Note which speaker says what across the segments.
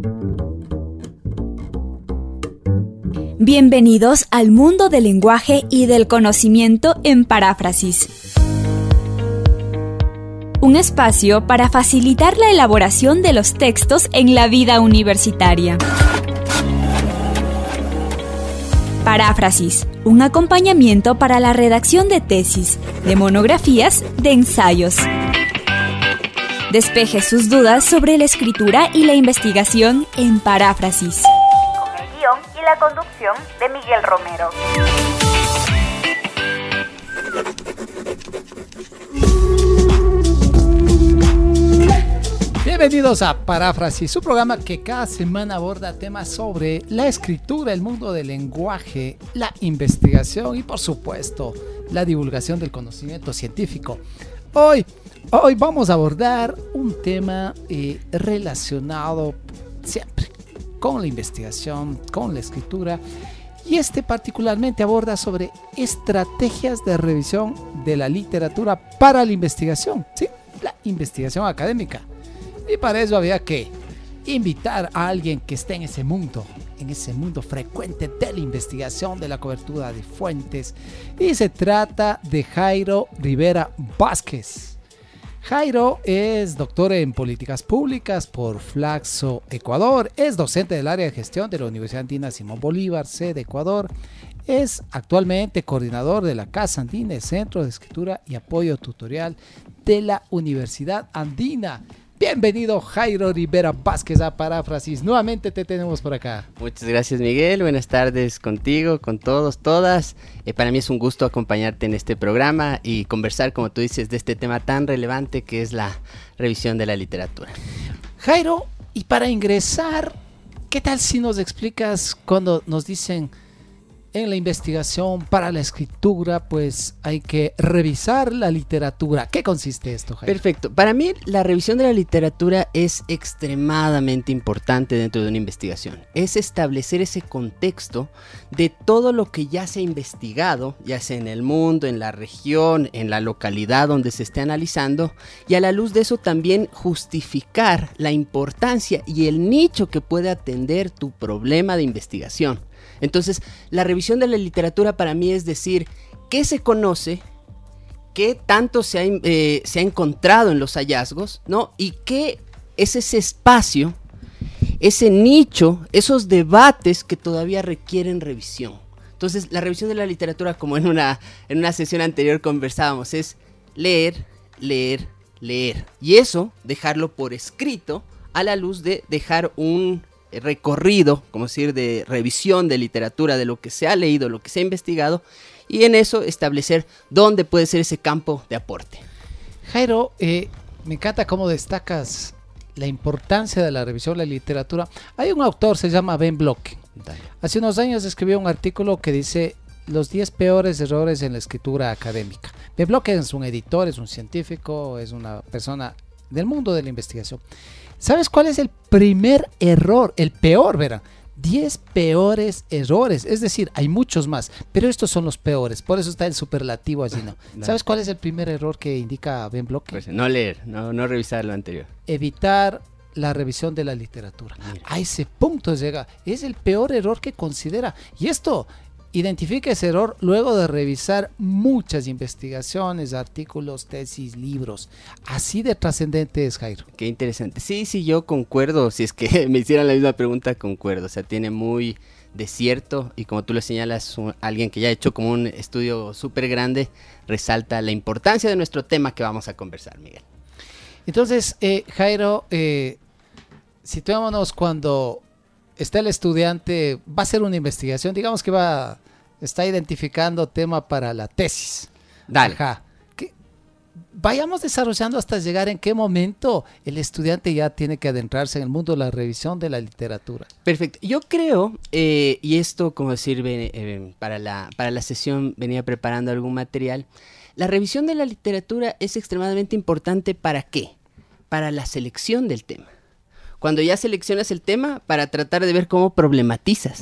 Speaker 1: Bienvenidos al mundo del lenguaje y del conocimiento en Paráfrasis. Un espacio para facilitar la elaboración de los textos en la vida universitaria. Paráfrasis, un acompañamiento para la redacción de tesis, de monografías, de ensayos. Despeje sus dudas sobre la escritura y la investigación en Paráfrasis.
Speaker 2: Con el guión y la conducción de Miguel Romero.
Speaker 3: Bienvenidos a Paráfrasis, su programa que cada semana aborda temas sobre la escritura, el mundo del lenguaje, la investigación y por supuesto la divulgación del conocimiento científico. Hoy vamos a abordar un tema relacionado siempre con la investigación, con la escritura, y particularmente aborda sobre estrategias de revisión de la literatura para la investigación, ¿sí? La investigación académica. Y para eso había que invitar a alguien que esté en ese mundo frecuente de la investigación, de la cobertura de fuentes. Y se trata de Jairo Rivera Vázquez. Jairo es doctor en políticas públicas por Flaxo, Ecuador. Es docente del área de gestión de la Universidad Andina Simón Bolívar, sede Ecuador. Es actualmente coordinador de la Casa Andina, Centro de Escritura y Apoyo Tutorial de la Universidad Andina. Bienvenido, Jairo Rivera Vázquez, a Paráfrasis. Nuevamente te tenemos por acá.
Speaker 4: Muchas gracias, Miguel. Buenas tardes contigo, con todos, todas. Para mí es un gusto acompañarte en este programa y conversar, como tú dices, de este tema tan relevante que es la revisión de la literatura.
Speaker 3: Jairo, y para ingresar, ¿qué tal si nos explicas cuando nos dicen en la investigación para la escritura, pues hay que revisar la literatura? ¿Qué consiste esto, Jairo?
Speaker 4: Perfecto. Para mí la revisión de la literatura es extremadamente importante dentro de una investigación. Es establecer ese contexto de todo lo que ya se ha investigado, ya sea en el mundo, en la región, en la localidad donde se esté analizando, y a la luz de eso también justificar la importancia y el nicho que puede atender tu problema de investigación. Entonces, la revisión de la literatura para mí es decir, ¿qué se conoce? ¿Qué tanto se ha encontrado en los hallazgos? ¿No? ¿Y qué es ese espacio, ese nicho, esos debates que todavía requieren revisión? Entonces, la revisión de la literatura, como en una sesión anterior conversábamos, es leer, leer, leer. Y eso, dejarlo por escrito a la luz de dejar un recorrido, como decir, de revisión de literatura, de lo que se ha leído, lo que se ha investigado, y en eso establecer dónde puede ser ese campo de aporte.
Speaker 3: Jairo, me encanta cómo destacas la importancia de la revisión de la literatura. Hay un autor, se llama Ben Block. Hace unos años escribió un artículo que dice los 10 peores errores en la escritura académica. Ben Block es un editor, es un científico, es una persona del mundo de la investigación. ¿Sabes cuál es el primer error? El peor, verán. 10 peores errores. Es decir, hay muchos más, pero estos son los peores. Por eso está el superlativo allí, ¿no? ¿Sabes cuál es el primer error que indica Ben Block?
Speaker 4: Pues no leer, no revisar lo anterior.
Speaker 3: Evitar la revisión de la literatura. Mira. A ese punto llega. Es el peor error que considera. Y esto identifica ese error luego de revisar muchas investigaciones, artículos, tesis, libros. Así de trascendente es, Jairo.
Speaker 4: Qué interesante. Sí, yo concuerdo. Si es que me hicieran la misma pregunta, concuerdo. O sea, tiene muy de cierto, y como tú lo señalas, alguien que ya ha hecho como un estudio súper grande, resalta la importancia de nuestro tema que vamos a conversar, Miguel.
Speaker 3: Entonces, Jairo, situémonos cuando está el estudiante, va a hacer una investigación, digamos que está identificando tema para la tesis.
Speaker 4: Dale.
Speaker 3: Ajá. Vayamos desarrollando hasta llegar en qué momento el estudiante ya tiene que adentrarse en el mundo de la revisión de la literatura.
Speaker 4: Perfecto. Yo creo, y esto como decir, para la sesión venía preparando algún material, la revisión de la literatura es extremadamente importante. ¿Para qué? Para la selección del tema. Cuando ya seleccionas el tema, para tratar de ver cómo problematizas,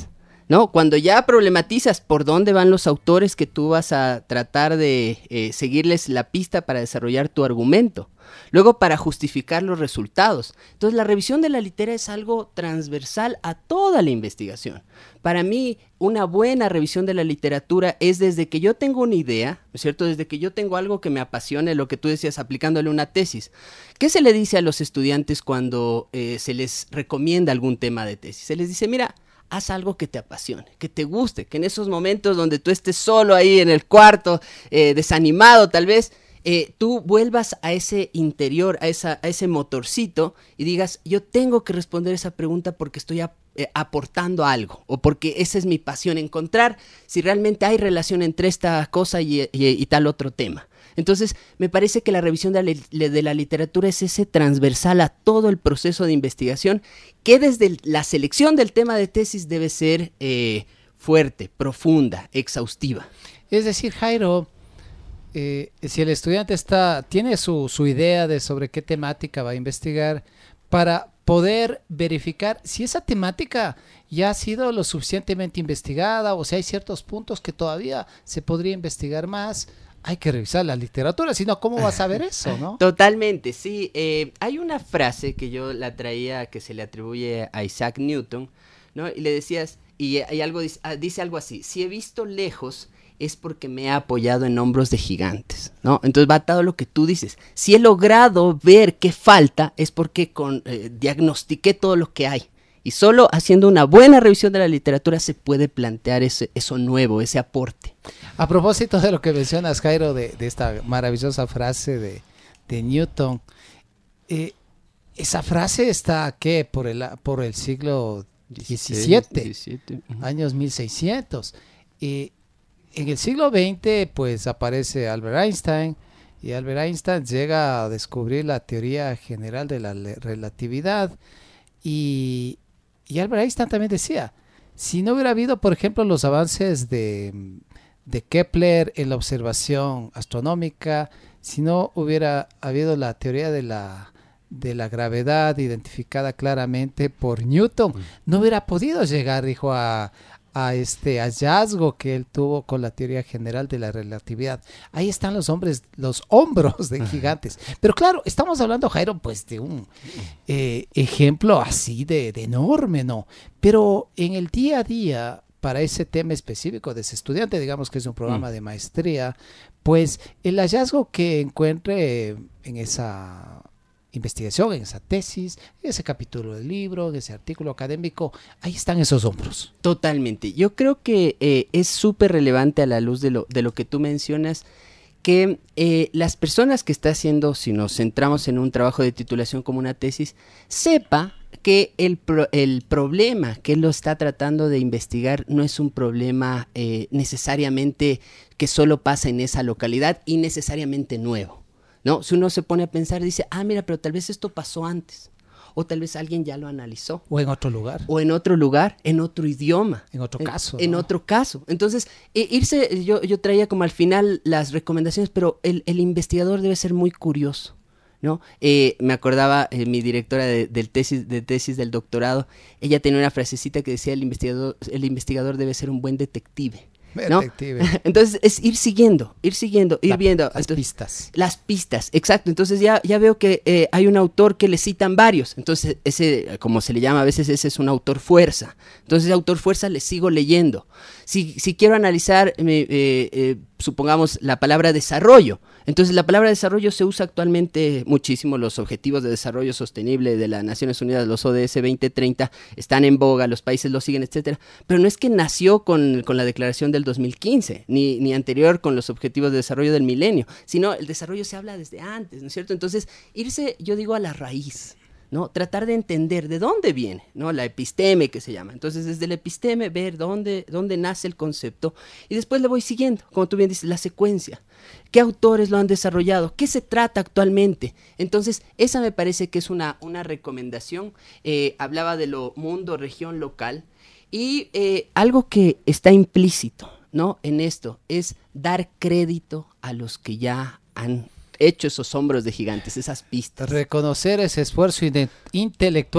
Speaker 4: ¿no? Cuando ya problematizas por dónde van los autores que tú vas a tratar de seguirles la pista para desarrollar tu argumento. Luego, para justificar los resultados. Entonces, la revisión de la literatura es algo transversal a toda la investigación. Para mí, una buena revisión de la literatura es desde que yo tengo una idea, ¿no es cierto? Desde que yo tengo algo que me apasione, lo que tú decías, aplicándole una tesis. ¿Qué se le dice a los estudiantes cuando se les recomienda algún tema de tesis? Se les dice, mira, haz algo que te apasione, que te guste, que en esos momentos donde tú estés solo ahí en el cuarto, desanimado tal vez, tú vuelvas a ese interior, a ese motorcito y digas, yo tengo que responder esa pregunta porque estoy aportando algo o porque esa es mi pasión, encontrar si realmente hay relación entre esta cosa y tal otro tema. Entonces, me parece que la revisión de la literatura es ese transversal a todo el proceso de investigación que desde la selección del tema de tesis debe ser fuerte, profunda, exhaustiva.
Speaker 3: Es decir, Jairo, si el estudiante tiene su idea de sobre qué temática va a investigar, para poder verificar si esa temática ya ha sido lo suficientemente investigada o si hay ciertos puntos que todavía se podría investigar más, hay que revisar la literatura, si no, ¿cómo vas a ver eso, no?
Speaker 4: Totalmente, sí. Hay una frase que yo la traía que se le atribuye a Isaac Newton, ¿no? Y le decías, y algo dice algo así, si he visto lejos es porque me he apoyado en hombros de gigantes, ¿no? Entonces va atado a lo que tú dices. Si he logrado ver qué falta es porque diagnostiqué todo lo que hay. Y solo haciendo una buena revisión de la literatura se puede plantear eso nuevo, ese aporte.
Speaker 3: A propósito de lo que mencionas, Jairo, de esta maravillosa frase de Newton, esa frase está, ¿qué? Por el siglo XVII, años 1600. En el siglo XX, pues aparece Albert Einstein, y Albert Einstein llega a descubrir la teoría general de la relatividad, y Albert Einstein también decía, si no hubiera habido, por ejemplo, los avances de Kepler en la observación astronómica, si no hubiera habido la teoría de la gravedad identificada claramente por Newton, no hubiera podido llegar, dijo, a este hallazgo que él tuvo con la teoría general de la relatividad. Ahí están los hombros de gigantes. Pero claro, estamos hablando, Jairo, pues de un ejemplo así de enorme, ¿no? Pero en el día a día, para ese tema específico de ese estudiante, digamos que es un programa de maestría, pues el hallazgo que encuentre en esa investigación, en esa tesis, en ese capítulo del libro, en ese artículo académico, ahí están esos hombros.
Speaker 4: Totalmente. Yo creo que es súper relevante a la luz de lo que tú mencionas, que las personas que está haciendo, si nos centramos en un trabajo de titulación como una tesis, sepa que el problema que él lo está tratando de investigar no es un problema necesariamente que solo pasa en esa localidad y necesariamente nuevo, ¿no? Si uno se pone a pensar, dice, mira, pero tal vez esto pasó antes, o tal vez alguien ya lo analizó.
Speaker 3: O en otro lugar.
Speaker 4: O en otro lugar, en otro idioma.
Speaker 3: En otro caso.
Speaker 4: En otro caso. Entonces, yo traía como al final las recomendaciones, pero el investigador debe ser muy curioso, ¿no? Me acordaba, mi directora de tesis del doctorado, ella tenía una frasecita que decía, el investigador debe ser un buen detective. ¿No? Entonces es ir siguiendo, ir viendo
Speaker 3: las pistas.
Speaker 4: Las pistas, exacto. Entonces ya veo que hay un autor que le citan varios. Entonces ese, como se le llama a veces, ese es un autor fuerza. Entonces ese autor fuerza le sigo leyendo. Si quiero analizar, supongamos, la palabra desarrollo. Entonces la palabra desarrollo se usa actualmente muchísimo. Los objetivos de desarrollo sostenible de las Naciones Unidas, los ODS 2030, están en boga, los países lo siguen, etcétera. Pero no es que nació con la declaración del 2015, ni anterior con los objetivos de desarrollo del milenio, sino el desarrollo se habla desde antes, ¿no es cierto? Entonces irse, yo digo, a la raíz, ¿no? Tratar de entender de dónde viene, ¿no? La episteme que se llama. Entonces, desde la episteme, ver dónde nace el concepto y después le voy siguiendo, como tú bien dices, la secuencia. ¿Qué autores lo han desarrollado? ¿Qué se trata actualmente? Entonces, esa me parece que es una recomendación. Hablaba de lo mundo, región, local y algo que está implícito, ¿no? En esto es dar crédito a los que ya han hecho esos hombros de gigantes, esas pistas.
Speaker 3: Reconocer ese esfuerzo intelectual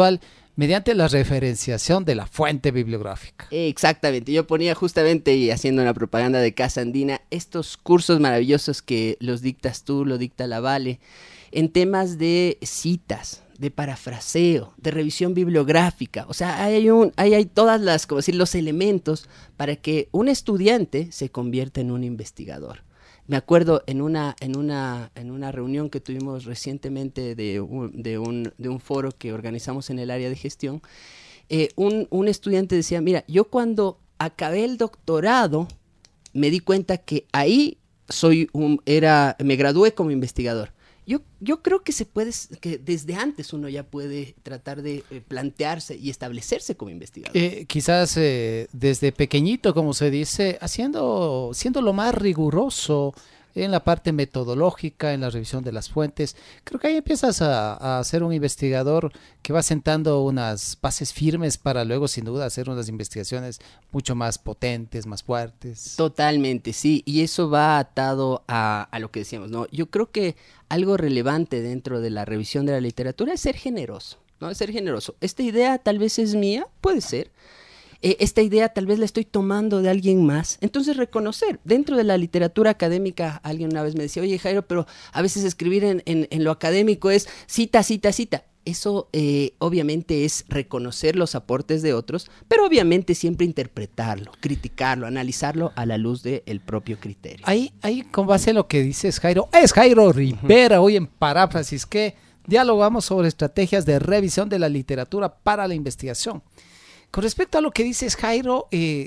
Speaker 3: mediante la referenciación de la fuente bibliográfica.
Speaker 4: Exactamente, yo ponía justamente, y haciendo una propaganda de Casa Andina, estos cursos maravillosos que los dictas tú, lo dicta la Vale, en temas de citas, de parafraseo, de revisión bibliográfica. O sea, ahí hay todas las, como decir, los elementos para que un estudiante se convierta en un investigador. Me acuerdo en una reunión que tuvimos recientemente de un foro que organizamos en el área de gestión, un estudiante decía, mira, yo cuando acabé el doctorado me di cuenta que ahí me gradué como investigador. Yo creo que que desde antes uno ya puede tratar de plantearse y establecerse como investigador.
Speaker 3: Quizás desde pequeñito, como se dice, siendo lo más riguroso en la parte metodológica, en la revisión de las fuentes. Creo que ahí empiezas a ser un investigador que va sentando unas bases firmes para luego, sin duda, hacer unas investigaciones mucho más potentes, más fuertes.
Speaker 4: Totalmente, sí, y eso va atado a lo que decíamos, ¿no? Yo creo que algo relevante dentro de la revisión de la literatura es ser generoso, ¿no? Es ser generoso. Esta idea tal vez es mía, puede ser. Esta idea tal vez la estoy tomando de alguien más. Entonces reconocer, dentro de la literatura académica, alguien una vez me decía, oye Jairo, pero a veces escribir en lo académico es cita, cita, cita. Eso obviamente es reconocer los aportes de otros, pero obviamente siempre interpretarlo, criticarlo, analizarlo a la luz del propio criterio.
Speaker 3: Ahí, con base a lo que dices, Jairo, es Jairo Rivera, hoy en Paráfrasis, que dialogamos sobre estrategias de revisión de la literatura para la investigación. Con respecto a lo que dices, Jairo,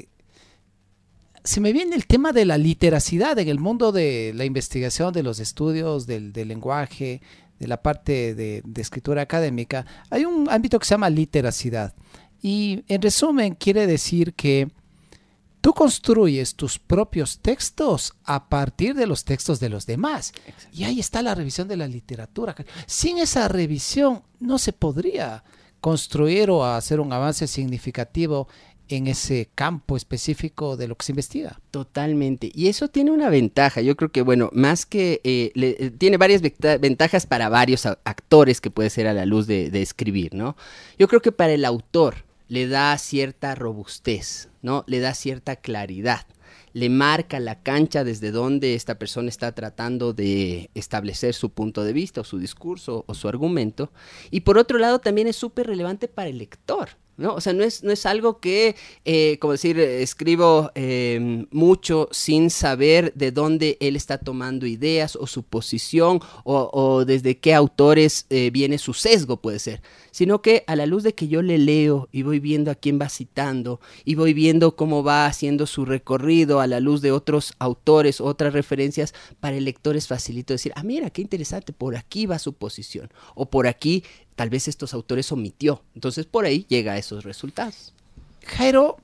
Speaker 3: se me viene el tema de la literacidad en el mundo de la investigación, de los estudios, del lenguaje, de la parte de escritura académica. Hay un ámbito que se llama literacidad y en resumen quiere decir que tú construyes tus propios textos a partir de los textos de los demás. Exacto. Y ahí está la revisión de la literatura. Sin esa revisión no se podría construir o hacer un avance significativo en ese campo específico de lo que se investiga.
Speaker 4: Totalmente. Y eso tiene una ventaja. Yo creo que, bueno, más que tiene varias ventajas para varios actores que puede ser a la luz de escribir, ¿no? Yo creo que para el autor le da cierta robustez, ¿no? Le da cierta claridad. Le marca la cancha desde donde esta persona está tratando de establecer su punto de vista o su discurso o su argumento. Y por otro lado también es súper relevante para el lector, ¿no? O sea, no es algo que, como decir, escribo mucho sin saber de dónde él está tomando ideas o su posición o desde qué autores viene su sesgo, puede ser. Sino que a la luz de que yo le leo y voy viendo a quién va citando y voy viendo cómo va haciendo su recorrido a la luz de otros autores, otras referencias, para el lector es facilito decir, mira, qué interesante, por aquí va su posición, o por aquí tal vez estos autores omitió. Entonces por ahí llega a esos resultados.
Speaker 3: Jairo,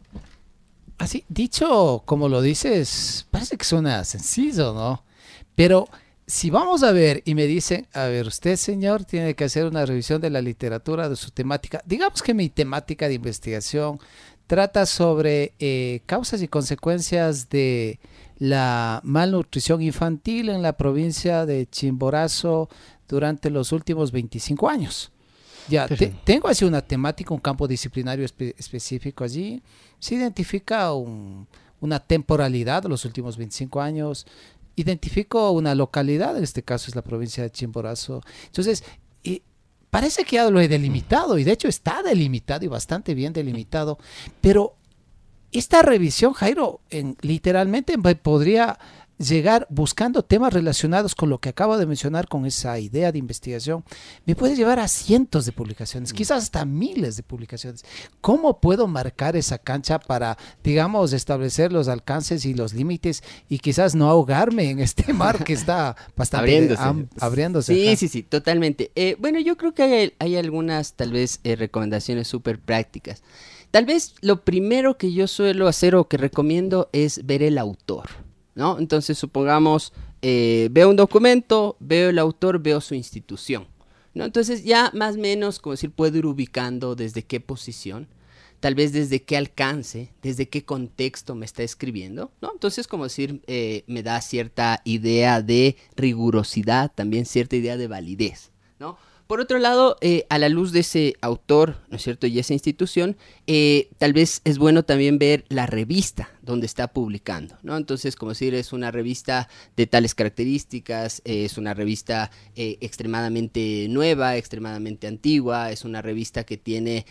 Speaker 3: así dicho como lo dices, parece que suena sencillo, ¿no? Pero si vamos a ver y me dicen, a ver, usted, señor, tiene que hacer una revisión de la literatura, de su temática. Digamos que mi temática de investigación trata sobre causas y consecuencias de la malnutrición infantil en la provincia de Chimborazo durante los últimos 25 años. Ya, tengo así una temática, un campo disciplinario específico allí. Se identifica una temporalidad de los últimos 25 años. Identifico una localidad, en este caso es la provincia de Chimborazo. Entonces, parece que ya lo he delimitado, y de hecho está delimitado y bastante bien delimitado, pero esta revisión, Jairo, literalmente podría llegar buscando temas relacionados con lo que acabo de mencionar, con esa idea de investigación, me puede llevar a cientos de publicaciones, quizás hasta miles de publicaciones. ¿Cómo puedo marcar esa cancha para, digamos, establecer los alcances y los límites y quizás no ahogarme en este mar que está bastante abriéndose?
Speaker 4: Sí, totalmente. Bueno, yo creo que hay algunas, tal vez, recomendaciones súper prácticas. Tal vez lo primero que yo suelo hacer o que recomiendo es ver el autor, ¿no? Entonces, supongamos, veo un documento, veo el autor, veo su institución, ¿no? Entonces, ya más o menos, como decir, puedo ir ubicando desde qué posición, tal vez desde qué alcance, desde qué contexto me está escribiendo, ¿no? Entonces, como decir, me da cierta idea de rigurosidad, también cierta idea de validez, ¿no? Por otro lado, a la luz de ese autor, ¿no es cierto?, y esa institución, tal vez es bueno también ver la revista donde está publicando, ¿no? Entonces, como decir, es una revista de tales características, es una revista extremadamente nueva, extremadamente antigua, es una revista que tiene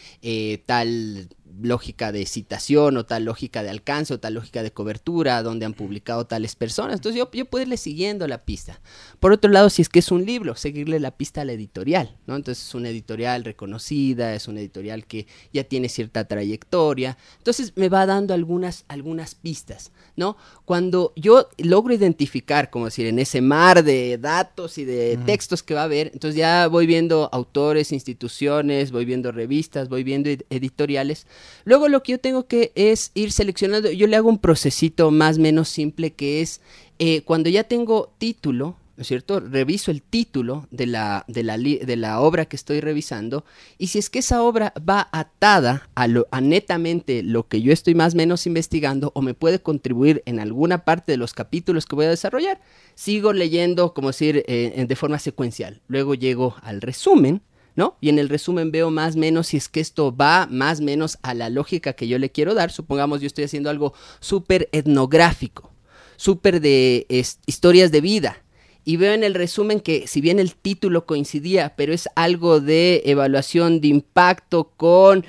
Speaker 4: tal lógica de citación o tal lógica de alcance o tal lógica de cobertura donde han publicado tales personas. Entonces yo puedo irle siguiendo la pista. Por otro lado, si es que es un libro, seguirle la pista a la editorial, ¿no? Entonces es una editorial reconocida, es una editorial que ya tiene cierta trayectoria. Entonces me va dando algunas pistas, ¿no? Cuando yo logro identificar, como decir, en ese mar de datos y de textos que va a haber, entonces ya voy viendo autores, instituciones, voy viendo revistas, voy viendo editoriales. Luego lo que yo tengo que es ir seleccionando, yo le hago un procesito más o menos simple que es cuando ya tengo título, ¿no es cierto? Reviso el título de la obra que estoy revisando y si es que esa obra va atada a netamente lo que yo estoy más o menos investigando o me puede contribuir en alguna parte de los capítulos que voy a desarrollar, sigo leyendo, como decir, de forma secuencial. Luego llego al resumen, ¿no? Y en el resumen veo más o menos si es que esto va más o menos a la lógica que yo le quiero dar. Supongamos yo estoy haciendo algo súper etnográfico, súper de historias de vida. Y veo en el resumen que si bien el título coincidía, pero es algo de evaluación de impacto con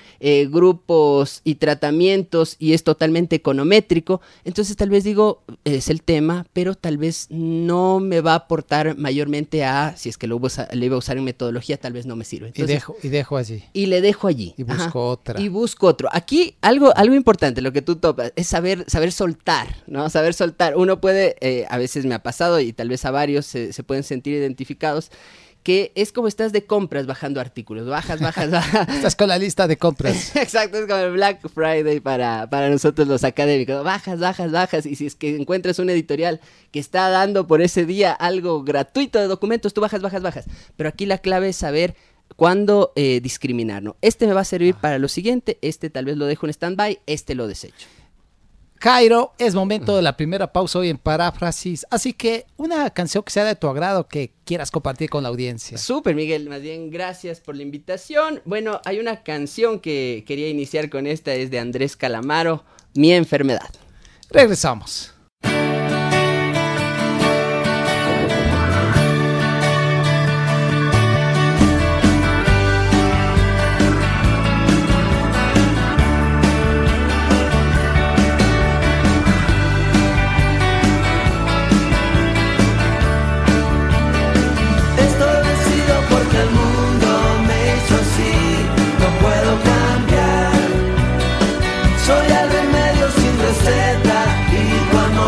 Speaker 4: grupos y tratamientos y es totalmente econométrico, entonces tal vez digo, es el tema, pero tal vez no me va a aportar mayormente si es que le iba a usar en metodología, tal vez no me sirve. Entonces,
Speaker 3: y dejo allí.
Speaker 4: Y le dejo allí.
Speaker 3: Y busco otra.
Speaker 4: Y busco otro. Aquí algo importante, lo que tú topas, es saber soltar, ¿no? Saber soltar. Uno puede, a veces me ha pasado y tal vez a varios se pueden sentir identificados, que es como estás de compras bajando artículos, bajas.
Speaker 3: Estás con la lista de compras.
Speaker 4: Exacto, es como el Black Friday para nosotros los académicos, bajas, y si es que encuentras una editorial que está dando por ese día algo gratuito de documentos, tú bajas, pero aquí la clave es saber cuándo discriminar, ¿no? Este me va a servir para lo siguiente, este tal vez lo dejo en stand-by, este lo desecho.
Speaker 3: Jairo, es momento de la primera pausa hoy en Paráfrasis, así que una canción que sea de tu agrado que quieras compartir con la audiencia.
Speaker 4: Súper, Miguel, más bien gracias por la invitación. Bueno, hay una canción que quería iniciar con esta, es de Andrés Calamaro, Mi Enfermedad.
Speaker 3: Regresamos.
Speaker 5: Soy el remedio sin receta y cuando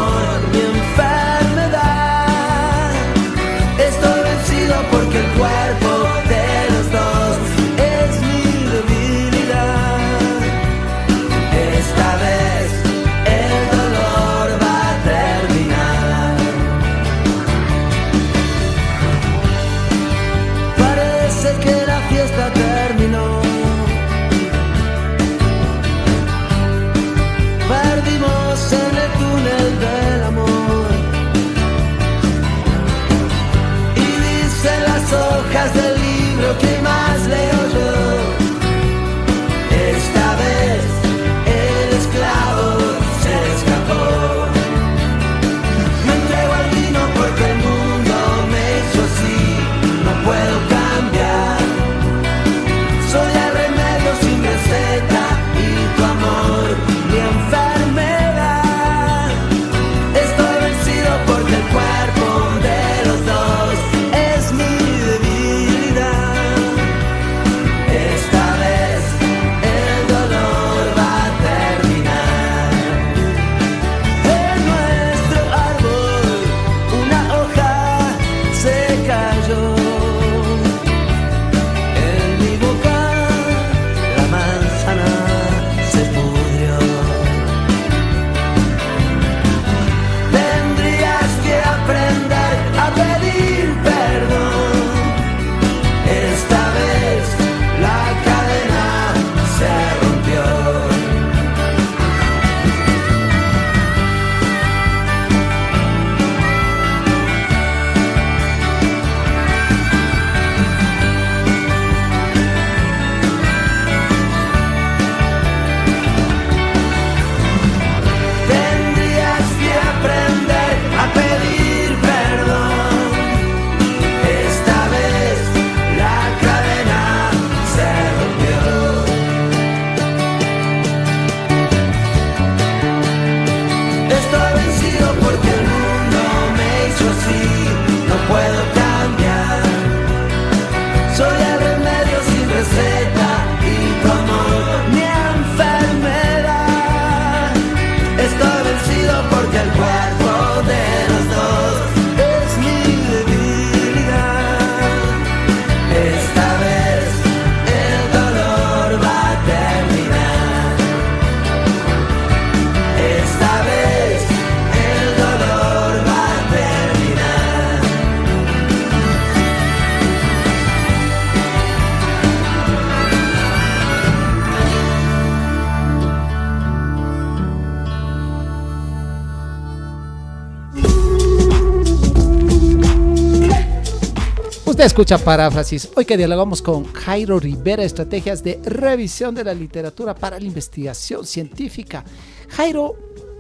Speaker 3: Usted escucha Paráfrasis. Hoy que dialogamos con Jairo Rivera, estrategias de revisión de la literatura para la investigación científica. Jairo,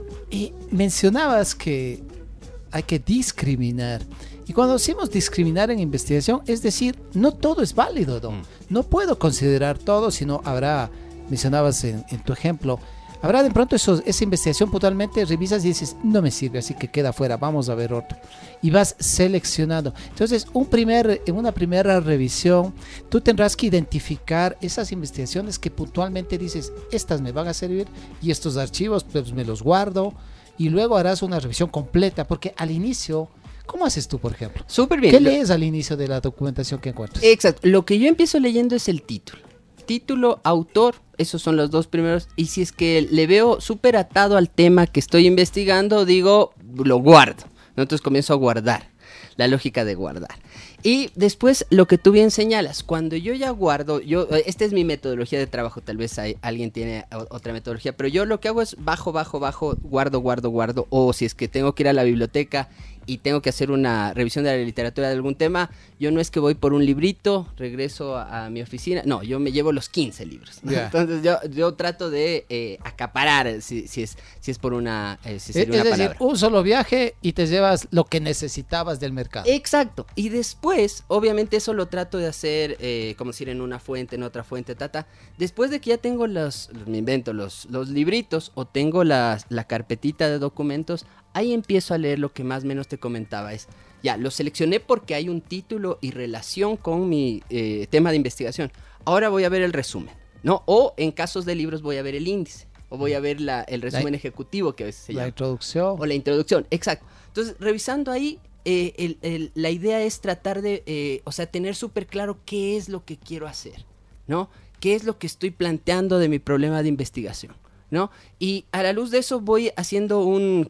Speaker 3: mencionabas que hay que discriminar. Y cuando decimos discriminar en investigación, es decir, no todo es válido, ¿no? No puedo considerar todo, sino habrá, mencionabas en tu ejemplo, habrá de pronto esa investigación puntualmente, revisas y dices, no me sirve, así que queda fuera, vamos a ver otro. Y vas seleccionando. Entonces, en una primera revisión, tú tendrás que identificar esas investigaciones que puntualmente dices, estas me van a servir y estos archivos pues me los guardo, y luego harás una revisión completa, porque al inicio, ¿cómo haces tú, por ejemplo?
Speaker 4: Súper bien.
Speaker 3: ¿Qué lees al inicio de la documentación que encuentras?
Speaker 4: Exacto. Lo que yo empiezo leyendo es el título. Título, autor, esos son los dos primeros. Y si es que le veo súper atado al tema que estoy investigando, digo, lo guardo. Entonces comienzo a guardar. La lógica de guardar. Y después, lo que tú bien señalas, cuando yo ya guardo, esta es mi metodología de trabajo, tal vez alguien tiene otra metodología, pero yo lo que hago es bajo, guardo, o si es que tengo que ir a la biblioteca y tengo que hacer una revisión de la literatura de algún tema, yo no es que voy por un librito, regreso a mi oficina, no, yo me llevo los 15 libros, ¿no? Yeah. Entonces yo trato de acaparar, si es por una, si sería una palabra.
Speaker 3: Es decir, un solo viaje y te llevas lo que necesitabas del mercado.
Speaker 4: Exacto, y después, obviamente eso lo trato de hacer, como decir, en una fuente, en otra fuente, después de que ya tengo me invento los libritos o tengo la carpetita de documentos, ahí empiezo a leer lo que más o menos te comentaba. Ya, lo seleccioné porque hay un título y relación con mi tema de investigación. Ahora voy a ver el resumen, ¿no? O en casos de libros voy a ver el índice, o voy a ver el resumen ejecutivo, que a veces se llama.
Speaker 3: La introducción.
Speaker 4: O la introducción, exacto. Entonces, revisando ahí, la idea es tratar de, tener súper claro qué es lo que quiero hacer, ¿no? ¿Qué es lo que estoy planteando de mi problema de investigación? ¿No? Y a la luz de eso voy haciendo un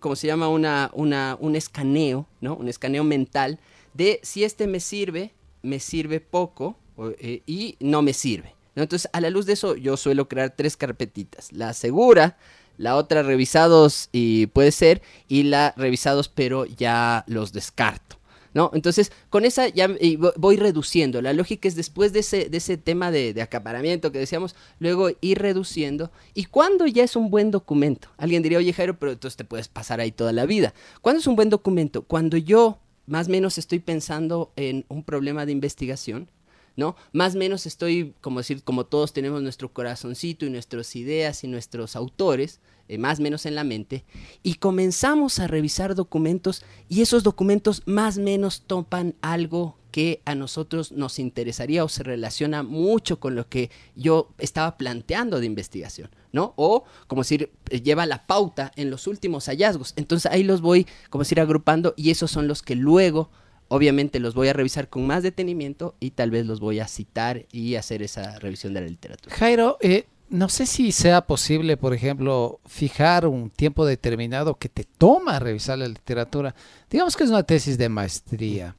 Speaker 4: escaneo, ¿no? Un escaneo mental de si me sirve poco y no me sirve, ¿no? Entonces, a la luz de eso, yo suelo crear 3 carpetitas. La segura, la otra revisados y puede ser, y la revisados pero ya los descarto, ¿no? Entonces, con esa ya voy reduciendo. La lógica es después de ese tema de acaparamiento que decíamos, luego ir reduciendo. ¿Y cuándo ya es un buen documento? Alguien diría, oye, Jairo, pero entonces te puedes pasar ahí toda la vida. ¿Cuándo es un buen documento? Cuando yo más o menos estoy pensando en un problema de investigación, ¿no? Más o menos estoy, como todos tenemos nuestro corazoncito y nuestras ideas y nuestros autores, más o menos en la mente, y comenzamos a revisar documentos, y esos documentos más o menos topan algo que a nosotros nos interesaría o se relaciona mucho con lo que yo estaba planteando de investigación, ¿no? O, lleva la pauta en los últimos hallazgos. Entonces ahí los voy, agrupando, y esos son los que luego obviamente los voy a revisar con más detenimiento y tal vez los voy a citar y hacer esa revisión de la literatura.
Speaker 3: Jairo, no sé si sea posible, por ejemplo, fijar un tiempo determinado que te toma revisar la literatura. Digamos que es una tesis de maestría.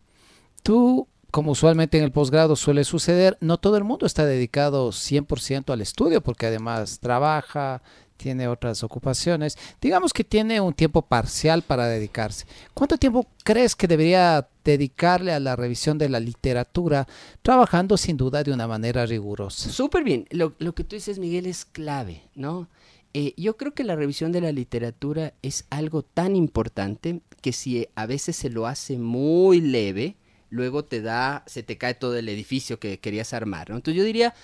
Speaker 3: Tú, como usualmente en el posgrado suele suceder, no todo el mundo está dedicado 100% al estudio, porque además trabaja, tiene otras ocupaciones. Digamos que tiene un tiempo parcial para dedicarse. ¿Cuánto tiempo crees que debería dedicarle a la revisión de la literatura, trabajando sin duda de una manera rigurosa?
Speaker 4: Súper bien. Lo que tú dices, Miguel, es clave, ¿no? Yo creo que la revisión de la literatura es algo tan importante que si a veces se lo hace muy leve, luego se te cae todo el edificio que querías armar, ¿no? Entonces yo diría,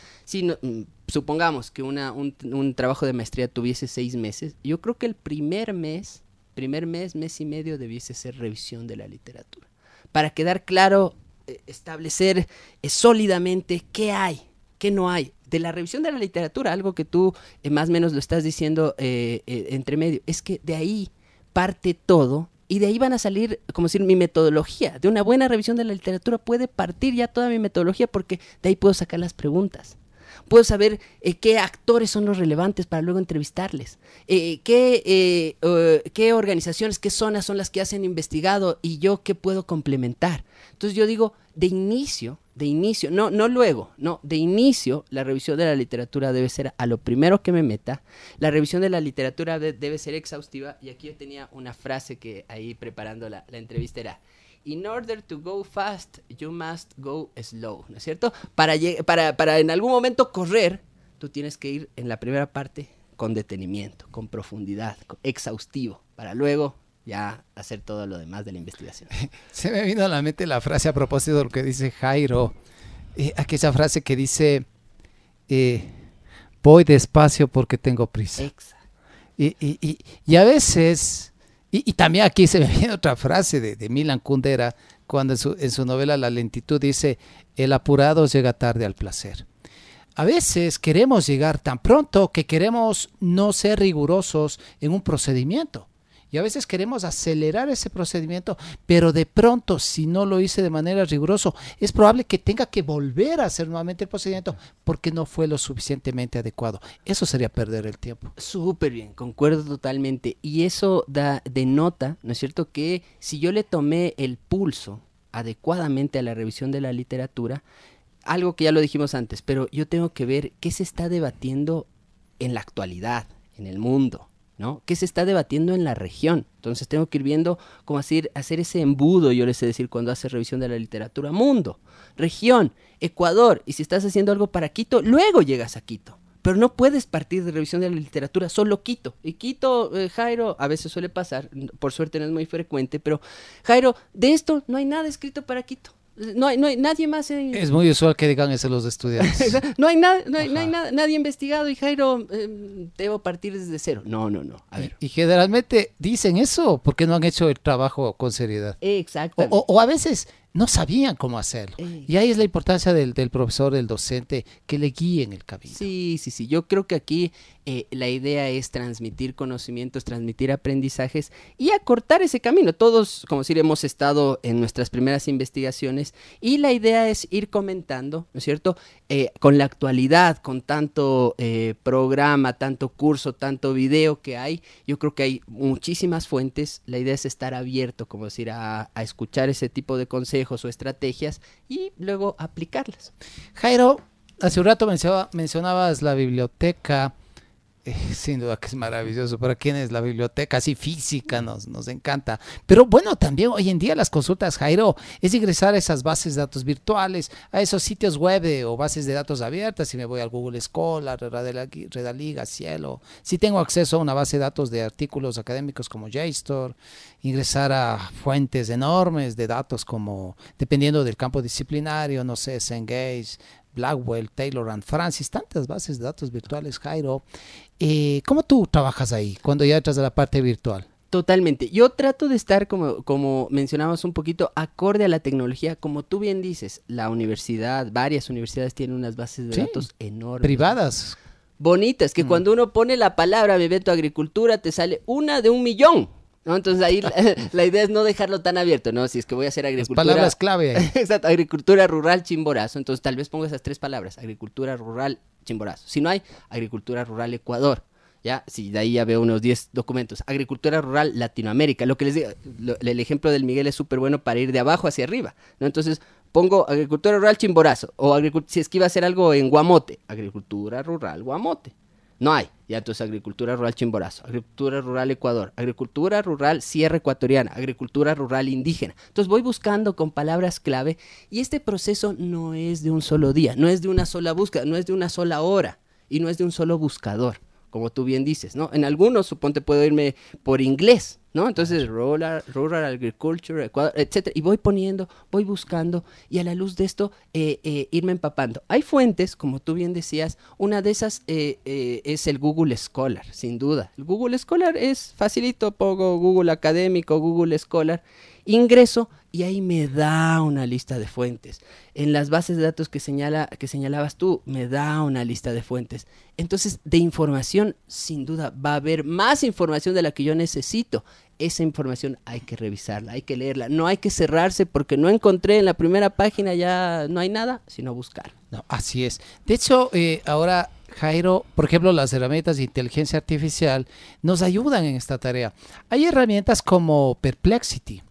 Speaker 4: supongamos que un trabajo de maestría tuviese 6 meses, yo creo que el primer mes, mes y medio debiese ser revisión de la literatura. Para quedar claro, establecer sólidamente qué hay, qué no hay. De la revisión de la literatura, algo que tú más o menos lo estás diciendo entre medio, es que de ahí parte todo. Y de ahí van a salir, mi metodología. De una buena revisión de la literatura puede partir ya toda mi metodología, porque de ahí puedo sacar las preguntas. Puedo saber qué actores son los relevantes para luego entrevistarles. Qué organizaciones, qué zonas son las que hacen investigado y yo qué puedo complementar. Entonces yo digo, de inicio, no luego, no, de inicio, la revisión de la literatura debe ser a lo primero que me meta. La revisión de la literatura debe ser exhaustiva, y aquí yo tenía una frase que ahí preparando la entrevista era: In order to go fast, you must go slow, ¿no es cierto? Para en algún momento correr, tú tienes que ir en la primera parte con detenimiento, con profundidad, exhaustivo, para luego ya hacer todo lo demás de la investigación.
Speaker 3: Se me vino a la mente la frase a propósito de lo que dice Jairo, aquella frase que dice, voy despacio porque tengo prisa.
Speaker 4: Exacto.
Speaker 3: Y a veces, y también aquí se me viene otra frase de Milan Kundera, cuando en su novela La lentitud dice, el apurado llega tarde al placer. A veces queremos llegar tan pronto que queremos no ser rigurosos en un procedimiento. Y a veces queremos acelerar ese procedimiento, pero de pronto, si no lo hice de manera rigurosa, es probable que tenga que volver a hacer nuevamente el procedimiento porque no fue lo suficientemente adecuado. Eso sería perder el tiempo.
Speaker 4: Súper bien, concuerdo totalmente. Y eso denota, ¿no es cierto?, que si yo le tomé el pulso adecuadamente a la revisión de la literatura, algo que ya lo dijimos antes, pero yo tengo que ver qué se está debatiendo en la actualidad, en el mundo, ¿no? ¿Qué se está debatiendo en la región? Entonces tengo que ir viendo cómo hacer ese embudo, yo les sé decir, cuando haces revisión de la literatura. Mundo, región, Ecuador, y si estás haciendo algo para Quito, luego llegas a Quito. Pero no puedes partir de revisión de la literatura solo Quito. Y Quito, Jairo, a veces suele pasar, por suerte no es muy frecuente, pero Jairo, de esto no hay nada escrito para Quito. No hay nadie más.
Speaker 3: Es muy usual que digan eso los estudiantes.
Speaker 4: no hay nadie investigado y Jairo, debo partir desde cero. No. A ver.
Speaker 3: Y generalmente dicen eso porque no han hecho el trabajo con seriedad.
Speaker 4: Exactamente.
Speaker 3: O a veces no sabían cómo hacerlo. Y ahí es la importancia del profesor, del docente, que le guíe en el camino.
Speaker 4: Sí. Yo creo que aquí la idea es transmitir conocimientos, transmitir aprendizajes y acortar ese camino. Todos, como decir, hemos estado en nuestras primeras investigaciones y la idea es ir comentando, ¿no es cierto?, con la actualidad, con tanto programa, tanto curso, tanto video que hay. Yo creo que hay muchísimas fuentes. La idea es estar abierto, como decir, a escuchar ese tipo de consejos o estrategias y luego aplicarlas.
Speaker 3: Jairo, hace un rato mencionabas la biblioteca. Sin duda que es maravilloso para quienes la biblioteca así física nos encanta, pero bueno, también hoy en día las consultas, Jairo, es ingresar a esas bases de datos virtuales, a esos sitios web o bases de datos abiertas. Si me voy al Google Scholar, Redaliga, Cielo, si tengo acceso a una base de datos de artículos académicos como JSTOR, ingresar a fuentes enormes de datos como, dependiendo del campo disciplinario, no sé, Cengage, Blackwell, Taylor and Francis, tantas bases de datos virtuales, Jairo. ¿Cómo tú trabajas ahí cuando ya entras a la parte virtual?
Speaker 4: Totalmente. Yo trato de estar, como mencionamos un poquito, acorde a la tecnología. Como tú bien dices, varias universidades tienen unas bases de datos enormes.
Speaker 3: Privadas.
Speaker 4: Bonitas, que cuando uno pone la palabra me meto a agricultura, te sale una de 1,000,000. ¿No? Entonces ahí la idea es no dejarlo tan abierto, ¿no? Si es que voy a hacer agricultura...
Speaker 3: Las palabras clave ahí.
Speaker 4: Exacto, agricultura rural Chimborazo, entonces tal vez pongo esas 3 palabras, agricultura rural Chimborazo. Si no hay, agricultura rural Ecuador, ¿ya? Si de ahí ya veo unos 10 documentos. Agricultura rural Latinoamérica, lo que les digo, el ejemplo del Miguel es súper bueno para ir de abajo hacia arriba, ¿no? Entonces pongo agricultura rural Chimborazo, o si es que iba a hacer algo en Guamote, agricultura rural Guamote. No hay, ya entonces agricultura rural Chimborazo, agricultura rural Ecuador, agricultura rural Sierra Ecuatoriana, agricultura rural indígena. Entonces voy buscando con palabras clave y este proceso no es de un solo día, no es de una sola búsqueda, no es de una sola hora y no es de un solo buscador, como tú bien dices, ¿no? En algunos, suponte, puedo irme por inglés, ¿no? Entonces, rural agriculture, Ecuador, etcétera, y voy buscando, y a la luz de esto, irme empapando. Hay fuentes, como tú bien decías, una de esas es el Google Scholar, sin duda. El Google Scholar es facilito, pongo Google Académico, Google Scholar, ingreso, y ahí me da una lista de fuentes. En las bases de datos que señalabas tú, me da una lista de fuentes. Entonces, de información, sin duda, va a haber más información de la que yo necesito. Esa información hay que revisarla, hay que leerla. No hay que cerrarse porque no encontré en la primera página, ya no hay nada, sino buscar.
Speaker 3: No, así es. De hecho, ahora, Jairo, por ejemplo, las herramientas de inteligencia artificial nos ayudan en esta tarea. Hay herramientas como Perplexity.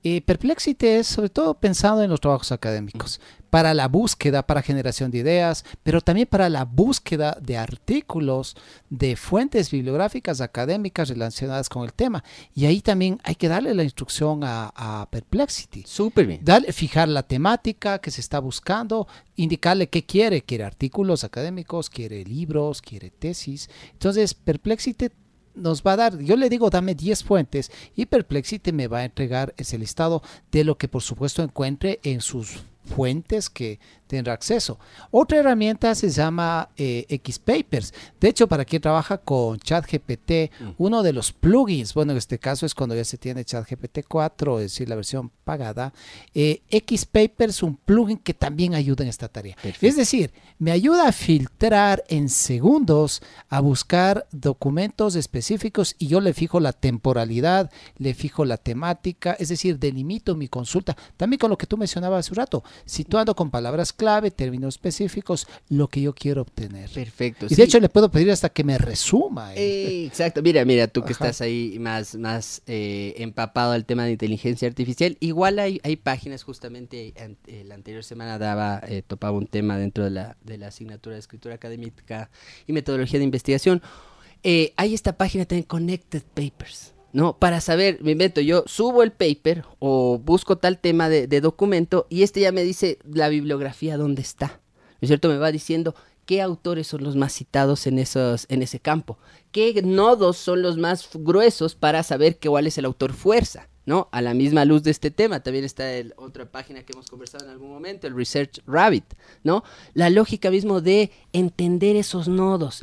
Speaker 3: Perplexity es sobre todo pensado en los trabajos académicos, para la búsqueda, para generación de ideas, pero también para la búsqueda de artículos, de fuentes bibliográficas académicas relacionadas con el tema. Y ahí también hay que darle la instrucción a Perplexity.
Speaker 4: Súper bien.
Speaker 3: Fijar la temática que se está buscando, indicarle qué quiere. Quiere artículos académicos, quiere libros, quiere tesis. Entonces, Perplexity nos va a dar, yo le digo dame 10 fuentes y Perplexity me va a entregar ese listado de lo que por supuesto encuentre en sus fuentes que tendrá acceso. Otra herramienta se llama Xpapers. De hecho, para quien trabaja con ChatGPT, uno de los plugins, bueno, en este caso es cuando ya se tiene ChatGPT 4, es decir, la versión pagada, Xpapers es un plugin que también ayuda en esta tarea. Perfecto. Es decir, me ayuda a filtrar en segundos, a buscar documentos específicos y yo le fijo la temporalidad, le fijo la temática, es decir, delimito mi consulta. También con lo que tú mencionabas hace un rato, situando con palabras clave, términos específicos, lo que yo quiero obtener.
Speaker 4: Perfecto.
Speaker 3: Y de hecho le puedo pedir hasta que me resuma.
Speaker 4: Exacto. Mira, tú que estás ahí más empapado al tema de inteligencia artificial, igual hay páginas, justamente la anterior semana topaba un tema dentro de la asignatura de escritura académica y metodología de investigación. Hay esta página también, Connected Papers. No, para saber, me invento, yo subo el paper o busco tal tema de documento y ya me dice la bibliografía dónde está, ¿no es cierto? Me va diciendo qué autores son los más citados en ese campo, qué nodos son los más gruesos para saber cuál es el autor fuerza, ¿no? A la misma luz de este tema, también está otra página que hemos conversado en algún momento, el Research Rabbit, ¿no? La lógica mismo de entender esos nodos,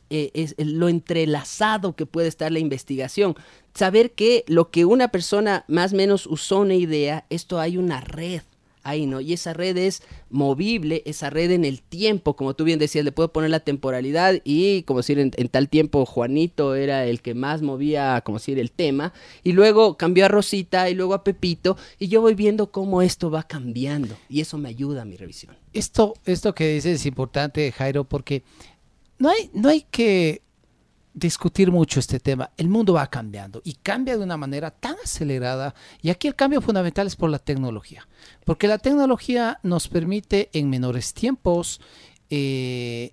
Speaker 4: lo entrelazado que puede estar la investigación, saber que lo que una persona más o menos usó una idea, esto hay una red ahí, ¿no? Y esa red es movible, esa red en el tiempo, como tú bien decías, le puedo poner la temporalidad y, como decir, en tal tiempo Juanito era el que más movía, como decir, el tema, y luego cambió a Rosita y luego a Pepito, y yo voy viendo cómo esto va cambiando, y eso me ayuda a mi revisión.
Speaker 3: Esto que dices es importante, Jairo, porque no hay que discutir mucho este tema. El mundo va cambiando y cambia de una manera tan acelerada, y aquí el cambio fundamental es por la tecnología, porque la tecnología nos permite en menores tiempos, el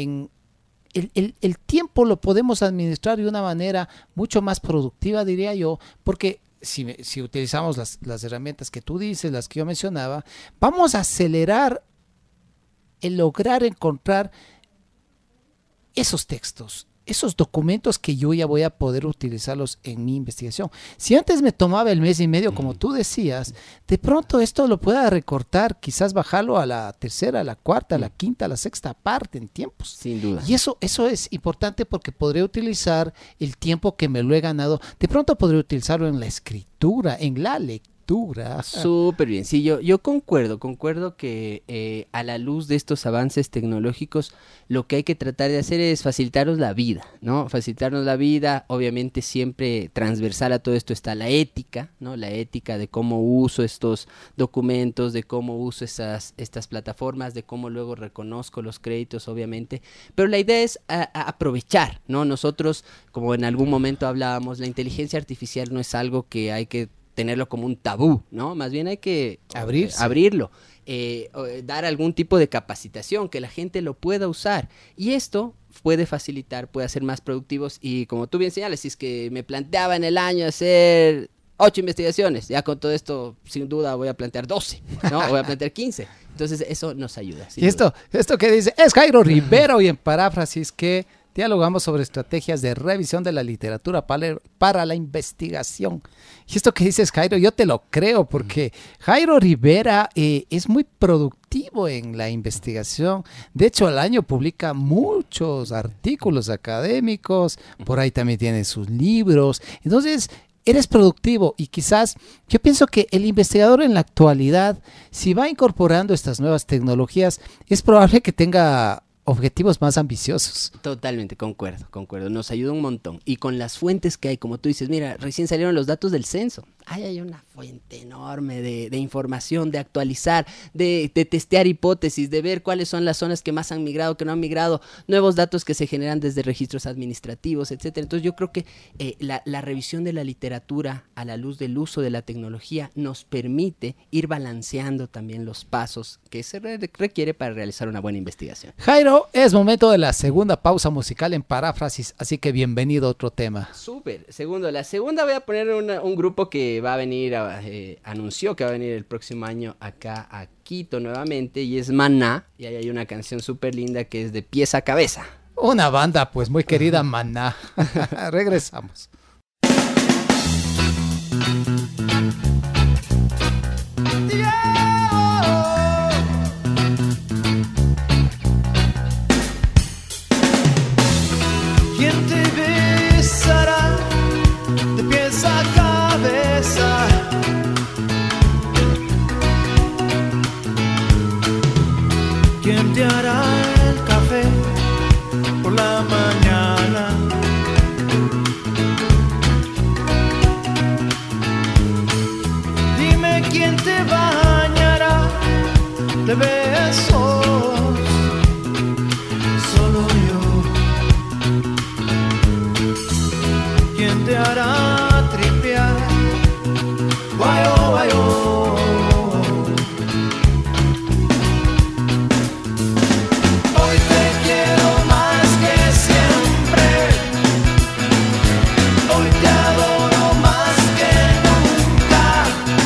Speaker 3: tiempo lo podemos administrar de una manera mucho más productiva, diría yo, porque si utilizamos las herramientas que tú dices, las que yo mencionaba, vamos a acelerar el lograr encontrar esos textos, esos documentos que yo ya voy a poder utilizarlos en mi investigación. Si antes me tomaba el mes y medio, como tú decías, de pronto esto lo pueda recortar, quizás bajarlo a la tercera, a la cuarta, a la quinta, a la sexta parte en tiempos.
Speaker 4: Sin duda.
Speaker 3: Y eso es importante porque podré utilizar el tiempo que me lo he ganado. De pronto podré utilizarlo en la escritura, en la lectura.
Speaker 4: Súper bien, sí, yo concuerdo que a la luz de estos avances tecnológicos lo que hay que tratar de hacer es facilitarnos la vida, ¿no? Facilitarnos la vida, obviamente siempre transversal a todo esto está la ética, ¿no? La ética de cómo uso estos documentos, de cómo uso estas plataformas, de cómo luego reconozco los créditos, obviamente, pero la idea es aprovechar, ¿no? Nosotros, como en algún momento hablábamos, la inteligencia artificial no es algo que hay que tenerlo como un tabú, ¿no? Más bien hay que abrirlo, dar algún tipo de capacitación, que la gente lo pueda usar. Y esto puede facilitar, puede hacer más productivos. Y como tú bien señalas, si es que me planteaba en el año hacer 8 investigaciones, ya con todo esto, sin duda voy a plantear 12, ¿no? Voy a plantear 15. Entonces eso nos ayuda.
Speaker 3: Y esto que dice es Jairo Rivero, y en paráfrasis que dialogamos sobre estrategias de revisión de la literatura para la investigación. Y esto que dices, Jairo, yo te lo creo, porque Jairo Rivera es muy productivo en la investigación. De hecho, al año publica muchos artículos académicos, por ahí también tiene sus libros. Entonces, eres productivo, y quizás yo pienso que el investigador en la actualidad, si va incorporando estas nuevas tecnologías, es probable que tenga objetivos más ambiciosos.
Speaker 4: Totalmente, concuerdo. Nos ayuda un montón. Y con las fuentes que hay, como tú dices, mira, recién salieron los datos del censo. ahí hay una fuente enorme de información, de actualizar, de testear hipótesis, de ver cuáles son las zonas que más han migrado, que no han migrado, nuevos datos que se generan desde registros administrativos, etcétera. Entonces yo creo que la revisión de la literatura a la luz del uso de la tecnología nos permite ir balanceando también los pasos que se requiere para realizar una buena investigación.
Speaker 3: Jairo, es momento de la segunda pausa musical en Paráfrasis, así que bienvenido a otro tema.
Speaker 4: Súper. La segunda voy a poner un grupo que va a venir, anunció que va a venir el próximo año acá a Quito nuevamente, y es Maná, y ahí hay una canción súper linda que es de Pies a Cabeza.
Speaker 3: Una banda pues muy querida, Maná. Regresamos.
Speaker 5: ¿Quién te besará de pies a cabeza? ¿Quién te hará el café por la mañana? Dime quién te bañará de besos. Solo yo. ¿Quién te hará tripear? Guayo, guayo. Hoy te quiero más que siempre. Hoy te adoro más que nunca.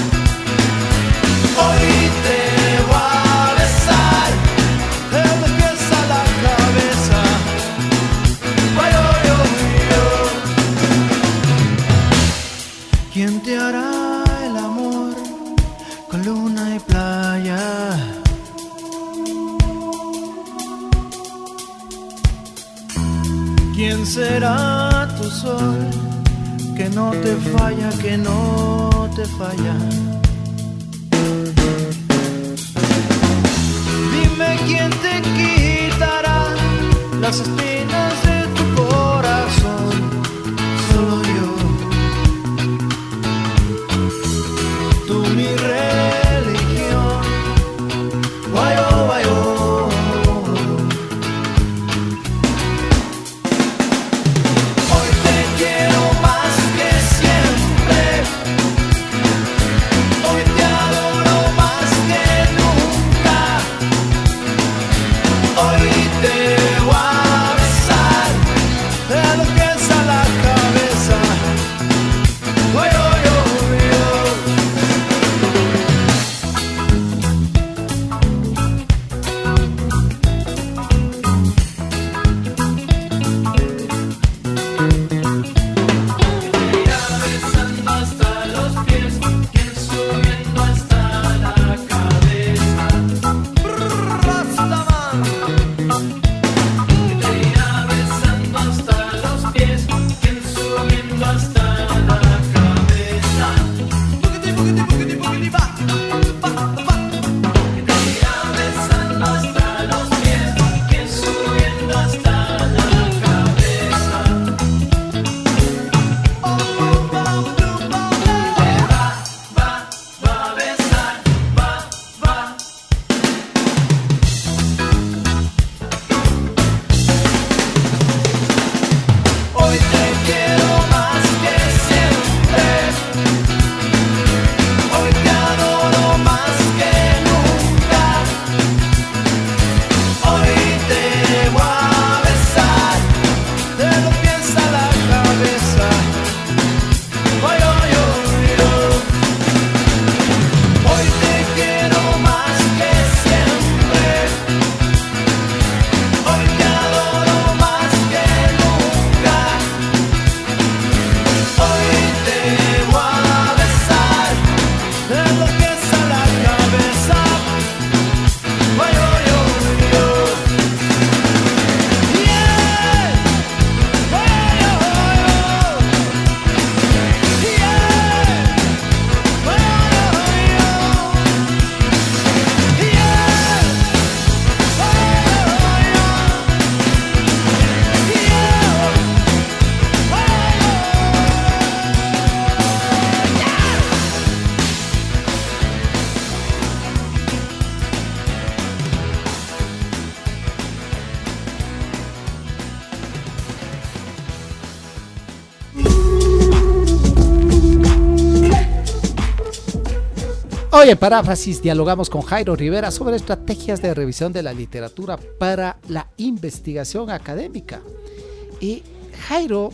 Speaker 5: Hoy te voy a besar de los pies a la cabeza. Guayo, yo, yo. ¿Quién te hará el amor con luna y playa? ¿Quién será tu sol que no te falla, que no te falla? Dime quién te quitará las espinas de tu corazón. Solo yo. Tú mi religión. Guayo, guayo. Hoy te quiero más que siempre. Hoy te adoro más que nunca. Hoy te voy a besar.
Speaker 3: Hoy en Paráfrasis dialogamos con Jairo Rivera sobre estrategias de revisión de la literatura para la investigación académica. Y Jairo,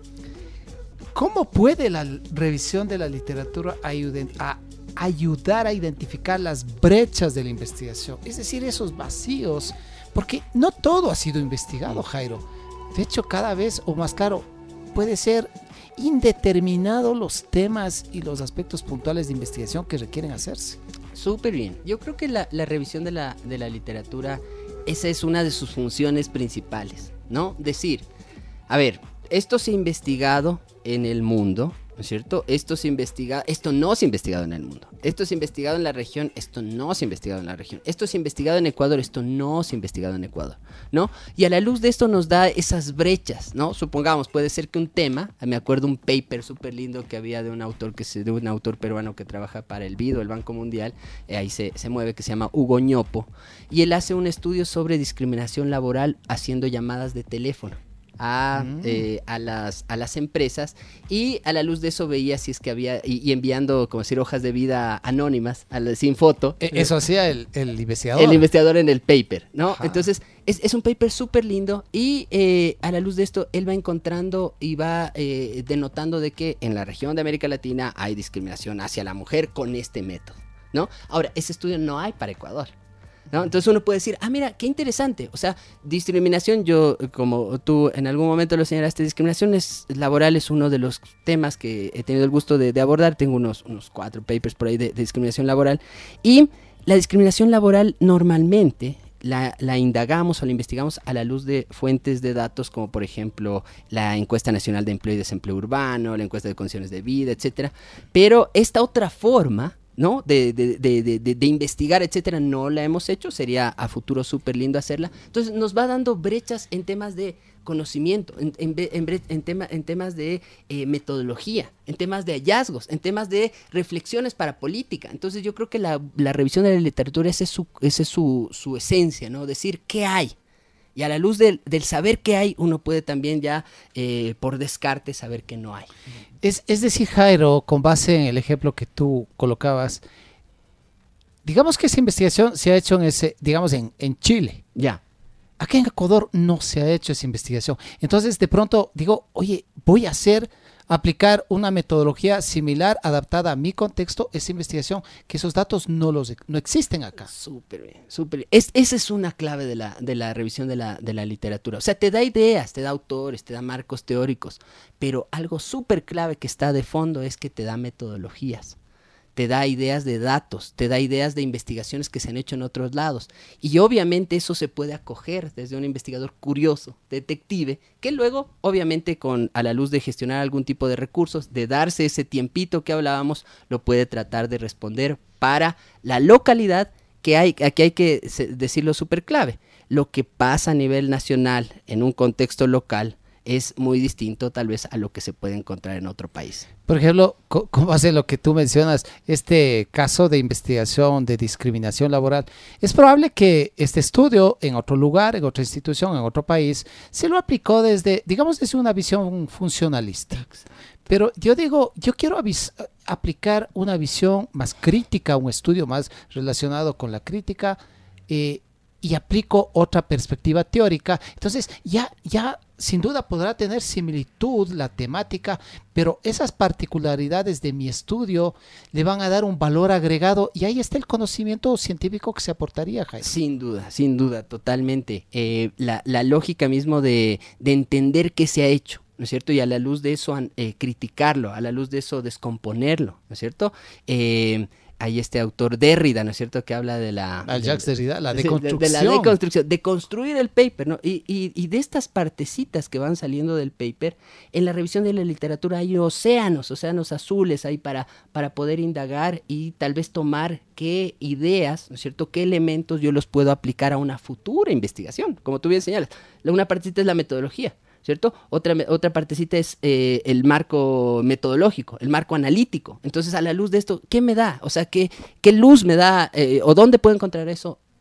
Speaker 3: ¿cómo puede la revisión de la literatura ayudar a identificar las brechas de la investigación? Es decir, esos vacíos, porque no todo ha sido investigado, Jairo. De hecho, cada vez, o más claro, puede ser indeterminado los temas y los aspectos puntuales de investigación que requieren hacerse.
Speaker 4: Súper bien. Yo creo que la revisión de la literatura, esa es una de sus funciones principales, ¿no? Decir, a ver, esto se ha investigado en el mundo, ¿no es cierto? Esto no se ha investigado en el mundo. Esto se ha investigado en la región, esto no se ha investigado en la región. Esto se ha investigado en Ecuador, esto no se ha investigado en Ecuador, ¿no? Y a la luz de esto nos da esas brechas, ¿no? Supongamos, puede ser que un tema, me acuerdo un paper súper lindo que había de un autor peruano que trabaja para el BID, el Banco Mundial, ahí se mueve, que se llama Hugo Ñopo, y él hace un estudio sobre discriminación laboral haciendo llamadas de teléfono a las empresas, y a la luz de eso veía si es que había, y enviando, como decir, hojas de vida anónimas sin foto.
Speaker 3: Eso hacía el investigador.
Speaker 4: El investigador en el paper, ¿no?
Speaker 3: Ajá.
Speaker 4: Entonces es un paper súper lindo, y a la luz de esto él va encontrando y va denotando de que en la región de América Latina hay discriminación hacia la mujer con este método, ¿no? Ahora, ese estudio no hay para Ecuador, ¿no? Entonces uno puede decir, mira, qué interesante. O sea, discriminación, yo, como tú en algún momento lo señalaste, discriminación laboral es uno de los temas que he tenido el gusto de abordar. Tengo unos 4 papers por ahí de discriminación laboral. Y la discriminación laboral normalmente la indagamos o la investigamos a la luz de fuentes de datos como, por ejemplo, la Encuesta Nacional de Empleo y Desempleo Urbano, la Encuesta de Condiciones de Vida, etcétera. Pero esta otra forma, ¿no? de investigar, etcétera, no la hemos hecho. Sería a futuro súper lindo hacerla. Entonces nos va dando brechas en temas de conocimiento, en temas de metodología, en temas de hallazgos, en temas de reflexiones para política. Entonces yo creo que la revisión de la literatura, esa es su esencia, ¿no? Decir qué hay. Y a la luz del saber qué hay, uno puede también ya, por descarte, saber qué no hay.
Speaker 3: Es decir, Jairo, con base en el ejemplo que tú colocabas, digamos que esa investigación se ha hecho en Chile.
Speaker 4: Ya.
Speaker 3: Aquí en Ecuador no se ha hecho esa investigación. Entonces, de pronto digo, oye, voy a aplicar una metodología similar, adaptada a mi contexto, esa investigación, que esos datos no existen acá.
Speaker 4: Súper bien, súper bien. Esa es una clave de la revisión de la literatura. O sea, te da ideas, te da autores, te da marcos teóricos, pero algo súper clave que está de fondo es que te da metodologías. Te da ideas de datos, te da ideas de investigaciones que se han hecho en otros lados. Y obviamente eso se puede acoger desde un investigador curioso, detective, que luego, obviamente, a la luz de gestionar algún tipo de recursos, de darse ese tiempito que hablábamos, lo puede tratar de responder para la localidad que hay. Aquí hay que decirlo súper clave. Lo que pasa a nivel nacional en un contexto local es muy distinto tal vez a lo que se puede encontrar en otro país.
Speaker 3: Por ejemplo, como hace lo que tú mencionas, este caso de investigación de discriminación laboral, es probable que este estudio en otro lugar, en otra institución, en otro país, se lo aplicó desde una visión funcionalista. Pero yo digo, yo quiero aplicar una visión más crítica, un estudio más relacionado con la crítica, y aplico otra perspectiva teórica. Entonces ya sin duda podrá tener similitud la temática, pero esas particularidades de mi estudio le van a dar un valor agregado, y ahí está el conocimiento científico que se aportaría, Jaime.
Speaker 4: Sin duda, totalmente. La lógica mismo de entender qué se ha hecho, ¿no es cierto? Y a la luz de eso criticarlo, a la luz de eso descomponerlo, ¿no es cierto? Hay este autor Derrida, ¿no es cierto?, que habla de
Speaker 3: Jacques Derrida, la deconstrucción.
Speaker 4: De la deconstrucción, de construir el paper, ¿no? Y de estas partecitas que van saliendo del paper, en la revisión de la literatura hay océanos azules ahí para poder indagar y tal vez tomar qué ideas, ¿no es cierto?, qué elementos yo los puedo aplicar a una futura investigación. Como tú bien señalas, una partecita es la metodología, ¿cierto? Otra partecita es el marco metodológico, el marco analítico. Entonces, a la luz de esto, ¿qué me da? O sea, ¿qué luz me da? ¿O dónde puedo encontrar eso?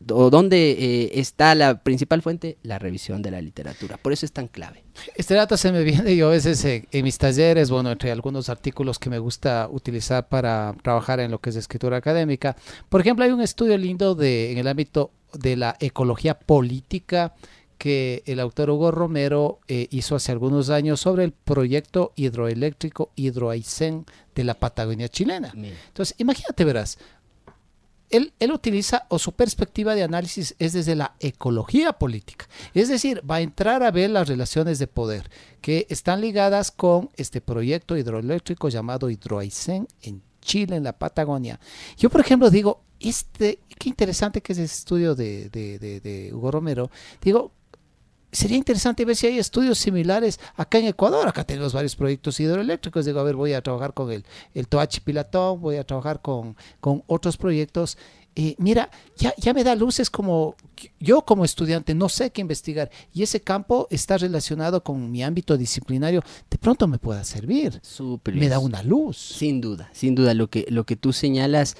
Speaker 4: o dónde está la principal fuente, la revisión de la literatura. Por eso es tan clave.
Speaker 3: Este dato se me viene yo a veces en mis talleres, bueno, entre algunos artículos que me gusta utilizar para trabajar en lo que es escritura académica. Por ejemplo, hay un estudio lindo en el ámbito de la ecología política que el autor Hugo Romero hizo hace algunos años sobre el proyecto hidroeléctrico Hidroaicén de la Patagonia chilena.
Speaker 4: Mira.
Speaker 3: Entonces, imagínate, verás, él utiliza, o su perspectiva de análisis es desde la ecología política. Es decir, va a entrar a ver las relaciones de poder que están ligadas con este proyecto hidroeléctrico llamado Hidroaicén en Chile, en la Patagonia. Yo, por ejemplo, digo, qué interesante que es el estudio de Hugo Romero. Digo, sería interesante ver si hay estudios similares acá en Ecuador. Acá tenemos varios proyectos hidroeléctricos. Digo, a ver, voy a trabajar con el Toachi Pilatón, voy a trabajar con otros proyectos. Mira, ya me da luces como yo como estudiante no sé qué investigar y ese campo está relacionado con mi ámbito disciplinario, de pronto me pueda servir.
Speaker 4: Súper.
Speaker 3: Me da una luz.
Speaker 4: Sin duda, lo que tú señalas,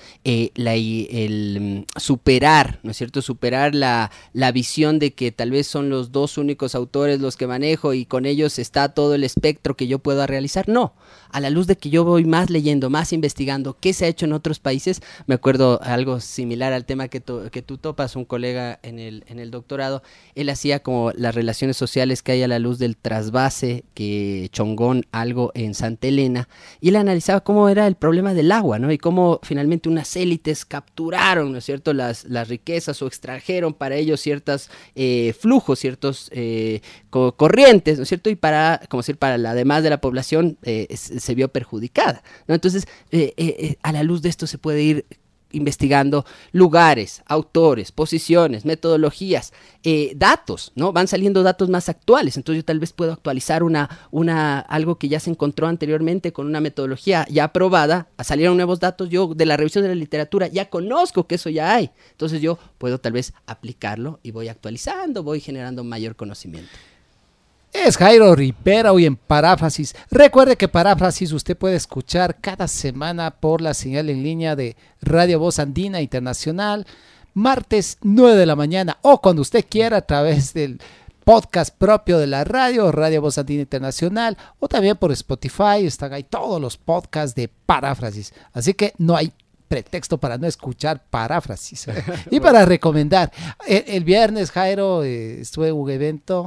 Speaker 4: superar, ¿no es cierto? Superar la visión de que tal vez son los dos únicos autores los que manejo y con ellos está todo el espectro que yo pueda realizar. No, a la luz de que yo voy más leyendo, más investigando qué se ha hecho en otros países. Me acuerdo algo similar al tema que tú topas, un colega en el doctorado, él hacía como las relaciones sociales que hay a la luz del trasvase que Chongón algo en Santa Elena, y él analizaba cómo era el problema del agua, ¿no? Y cómo finalmente unas élites capturaron, ¿no es cierto?, las riquezas o extrajeron para ellos ciertos flujos, ciertos corrientes, ¿no es cierto? Y para la demás de la población se vio perjudicada, ¿no? Entonces, a la luz de esto se puede ir investigando lugares, autores, posiciones, metodologías, datos, ¿no? Van saliendo datos más actuales, entonces yo tal vez puedo actualizar algo que ya se encontró anteriormente con una metodología ya aprobada, salieron nuevos datos, yo de la revisión de la literatura ya conozco que eso ya hay, entonces yo puedo tal vez aplicarlo y voy actualizando, voy generando mayor conocimiento.
Speaker 3: Es Jairo Rivera hoy en Paráfrasis. Recuerde que Paráfrasis usted puede escuchar cada semana por la señal en línea de Radio Voz Andina Internacional, martes 9 de la mañana o cuando usted quiera a través del podcast propio de la radio, Radio Voz Andina Internacional, o también por Spotify. Están ahí todos los podcasts de Paráfrasis. Así que no hay pretexto para no escuchar Paráfrasis. Y para recomendar, el viernes, Jairo, estuve en un evento.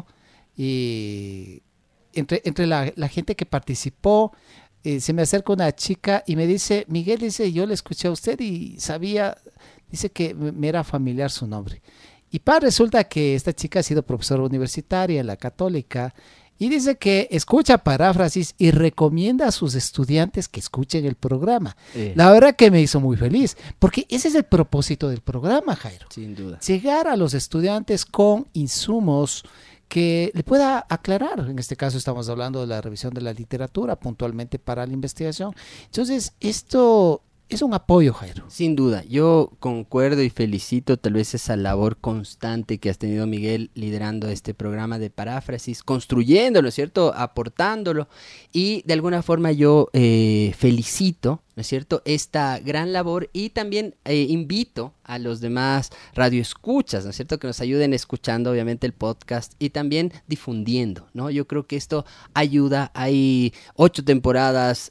Speaker 3: Y entre la gente que participó, se me acerca una chica y me dice, Miguel, dice, yo le escuché a usted y sabía, dice que me era familiar su nombre. Y resulta que esta chica ha sido profesora universitaria en la Católica y dice que escucha Paráfrasis y recomienda a sus estudiantes que escuchen el programa. La verdad que me hizo muy feliz, porque ese es el propósito del programa, Jairo.
Speaker 4: Sin duda.
Speaker 3: Llegar a los estudiantes con insumos que le pueda aclarar. En este caso estamos hablando de la revisión de la literatura puntualmente para la investigación. Entonces, esto es un apoyo, Jairo.
Speaker 4: Sin duda, yo concuerdo y felicito tal vez esa labor constante que has tenido, Miguel, liderando este programa de Paráfrasis, construyéndolo, ¿cierto?, aportándolo, y de alguna forma yo felicito, ¿no es cierto?, esta gran labor, y también invito a los demás radioescuchas, ¿no es cierto?, que nos ayuden escuchando obviamente el podcast y también difundiendo, ¿no? Yo creo que esto ayuda. Hay 8 temporadas,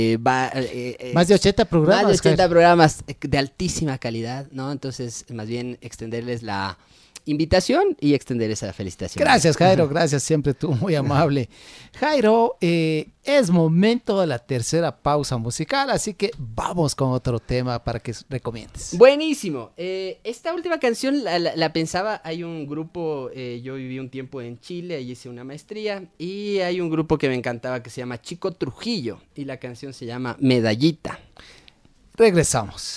Speaker 3: más de 80 programas.
Speaker 4: Más de 80 programas de altísima calidad, ¿no? Entonces, más bien extenderles la invitación y extender esa felicitación.
Speaker 3: Gracias, Jairo, gracias, siempre tú, muy amable. Jairo, es momento de la tercera pausa musical, así que vamos con otro tema para que recomiendes.
Speaker 4: Buenísimo. Esta última canción la pensaba, hay un grupo, yo viví un tiempo en Chile, ahí hice una maestría, y hay un grupo que me encantaba que se llama Chico Trujillo, y la canción se llama Medallita.
Speaker 3: Regresamos.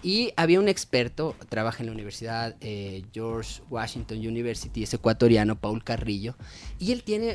Speaker 4: Y había un experto, trabaja en la Universidad George Washington University, es ecuatoriano, Paul Carrillo, y él tiene,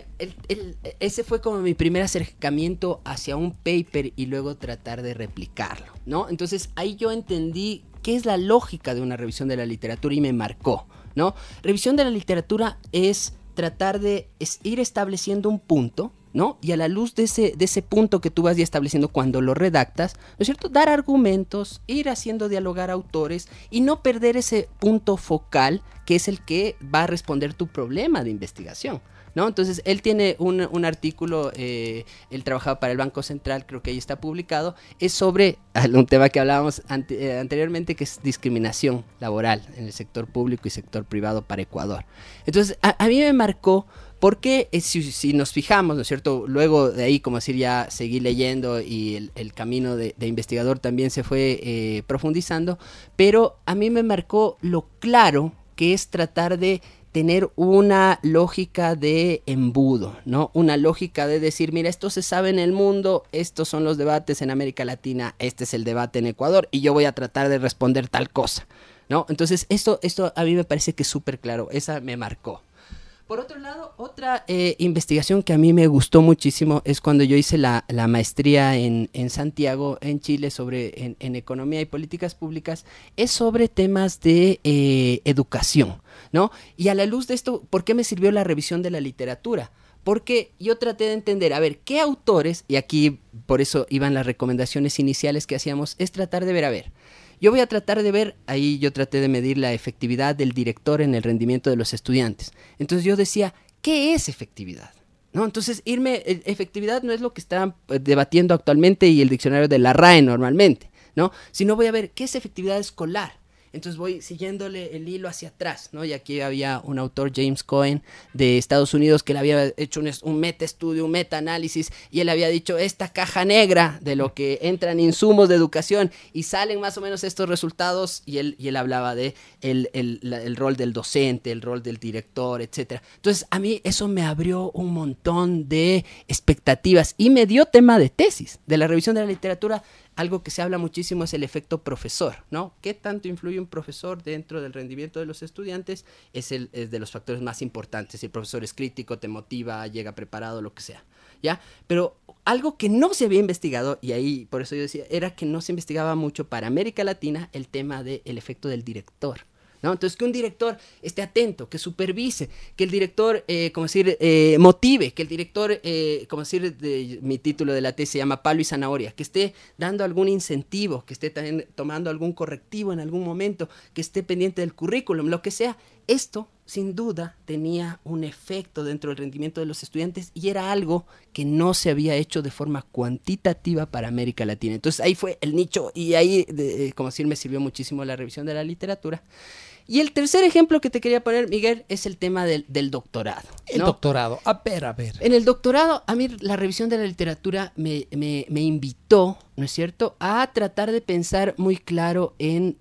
Speaker 4: ese fue como mi primer acercamiento hacia un paper y luego tratar de replicarlo, ¿no? Entonces ahí yo entendí qué es la lógica de una revisión de la literatura y me marcó, ¿no? Revisión de la literatura es tratar de ir estableciendo un punto, ¿no? Y a la luz de ese punto que tú vas ya estableciendo cuando lo redactas, ¿no es cierto? Dar argumentos, ir haciendo dialogar autores y no perder ese punto focal que es el que va a responder tu problema de investigación, ¿no? Entonces, él tiene un artículo, él trabajaba para el Banco Central, creo que ahí está publicado, es sobre un tema que hablábamos anteriormente, que es discriminación laboral en el sector público y sector privado para Ecuador. Entonces, a mí me marcó porque si nos fijamos, ¿no es cierto? Luego de ahí, como decir, ya seguí leyendo y el camino de investigador también se fue profundizando, pero a mí me marcó lo claro que es tratar de tener una lógica de embudo, ¿no? Una lógica de decir, mira, esto se sabe en el mundo, estos son los debates en América Latina, este es el debate en Ecuador y yo voy a tratar de responder tal cosa, ¿no? Entonces, esto a mí me parece que es súper claro, esa me marcó. Por otro lado, otra investigación que a mí me gustó muchísimo es cuando yo hice la maestría en Santiago, en Chile, en economía y políticas públicas, es sobre temas de educación, ¿no? Y a la luz de esto, ¿por qué me sirvió la revisión de la literatura? Porque yo traté de entender, a ver, qué autores, y aquí por eso iban las recomendaciones iniciales que hacíamos, es tratar de ver, a ver, yo voy a tratar de ver, ahí yo traté de medir la efectividad del director en el rendimiento de los estudiantes. Entonces yo decía, ¿qué es efectividad? ¿No? Entonces efectividad no es lo que están debatiendo actualmente y el diccionario de la RAE normalmente, ¿no? Sino voy a ver, ¿qué es efectividad escolar? Entonces voy siguiéndole el hilo hacia atrás, ¿no? Y aquí había un autor, James Cohen, de Estados Unidos, que le había hecho un meta-estudio, un meta-análisis, y él había dicho, esta caja negra de lo que entran insumos de educación, y salen más o menos estos resultados, y él hablaba de el rol del docente, el rol del director, etcétera. Entonces, a mí eso me abrió un montón de expectativas, y me dio tema de tesis, de la revisión de la literatura. Algo que se habla muchísimo es el efecto profesor, ¿no? ¿Qué tanto influye un profesor dentro del rendimiento de los estudiantes? Es de los factores más importantes. Si el profesor es crítico, te motiva, llega preparado, lo que sea, ¿ya? Pero algo que no se había investigado, y ahí por eso yo decía, era que no se investigaba mucho para América Latina el tema del efecto del director, ¿no? Entonces, que un director esté atento, que supervise, que el director, motive, que el director, mi título de la tesis se llama Palo y Zanahoria, que esté dando algún incentivo, que esté también tomando algún correctivo en algún momento, que esté pendiente del currículum, lo que sea. Esto, sin duda, tenía un efecto dentro del rendimiento de los estudiantes y era algo que no se había hecho de forma cuantitativa para América Latina. Entonces, ahí fue el nicho y ahí, me sirvió muchísimo la revisión de la literatura. Y el tercer ejemplo que te quería poner, Miguel, es el tema del doctorado, ¿no?
Speaker 3: El doctorado, a ver.
Speaker 4: En el doctorado, a mí la revisión de la literatura me invitó, ¿no es cierto?, a tratar de pensar muy claro en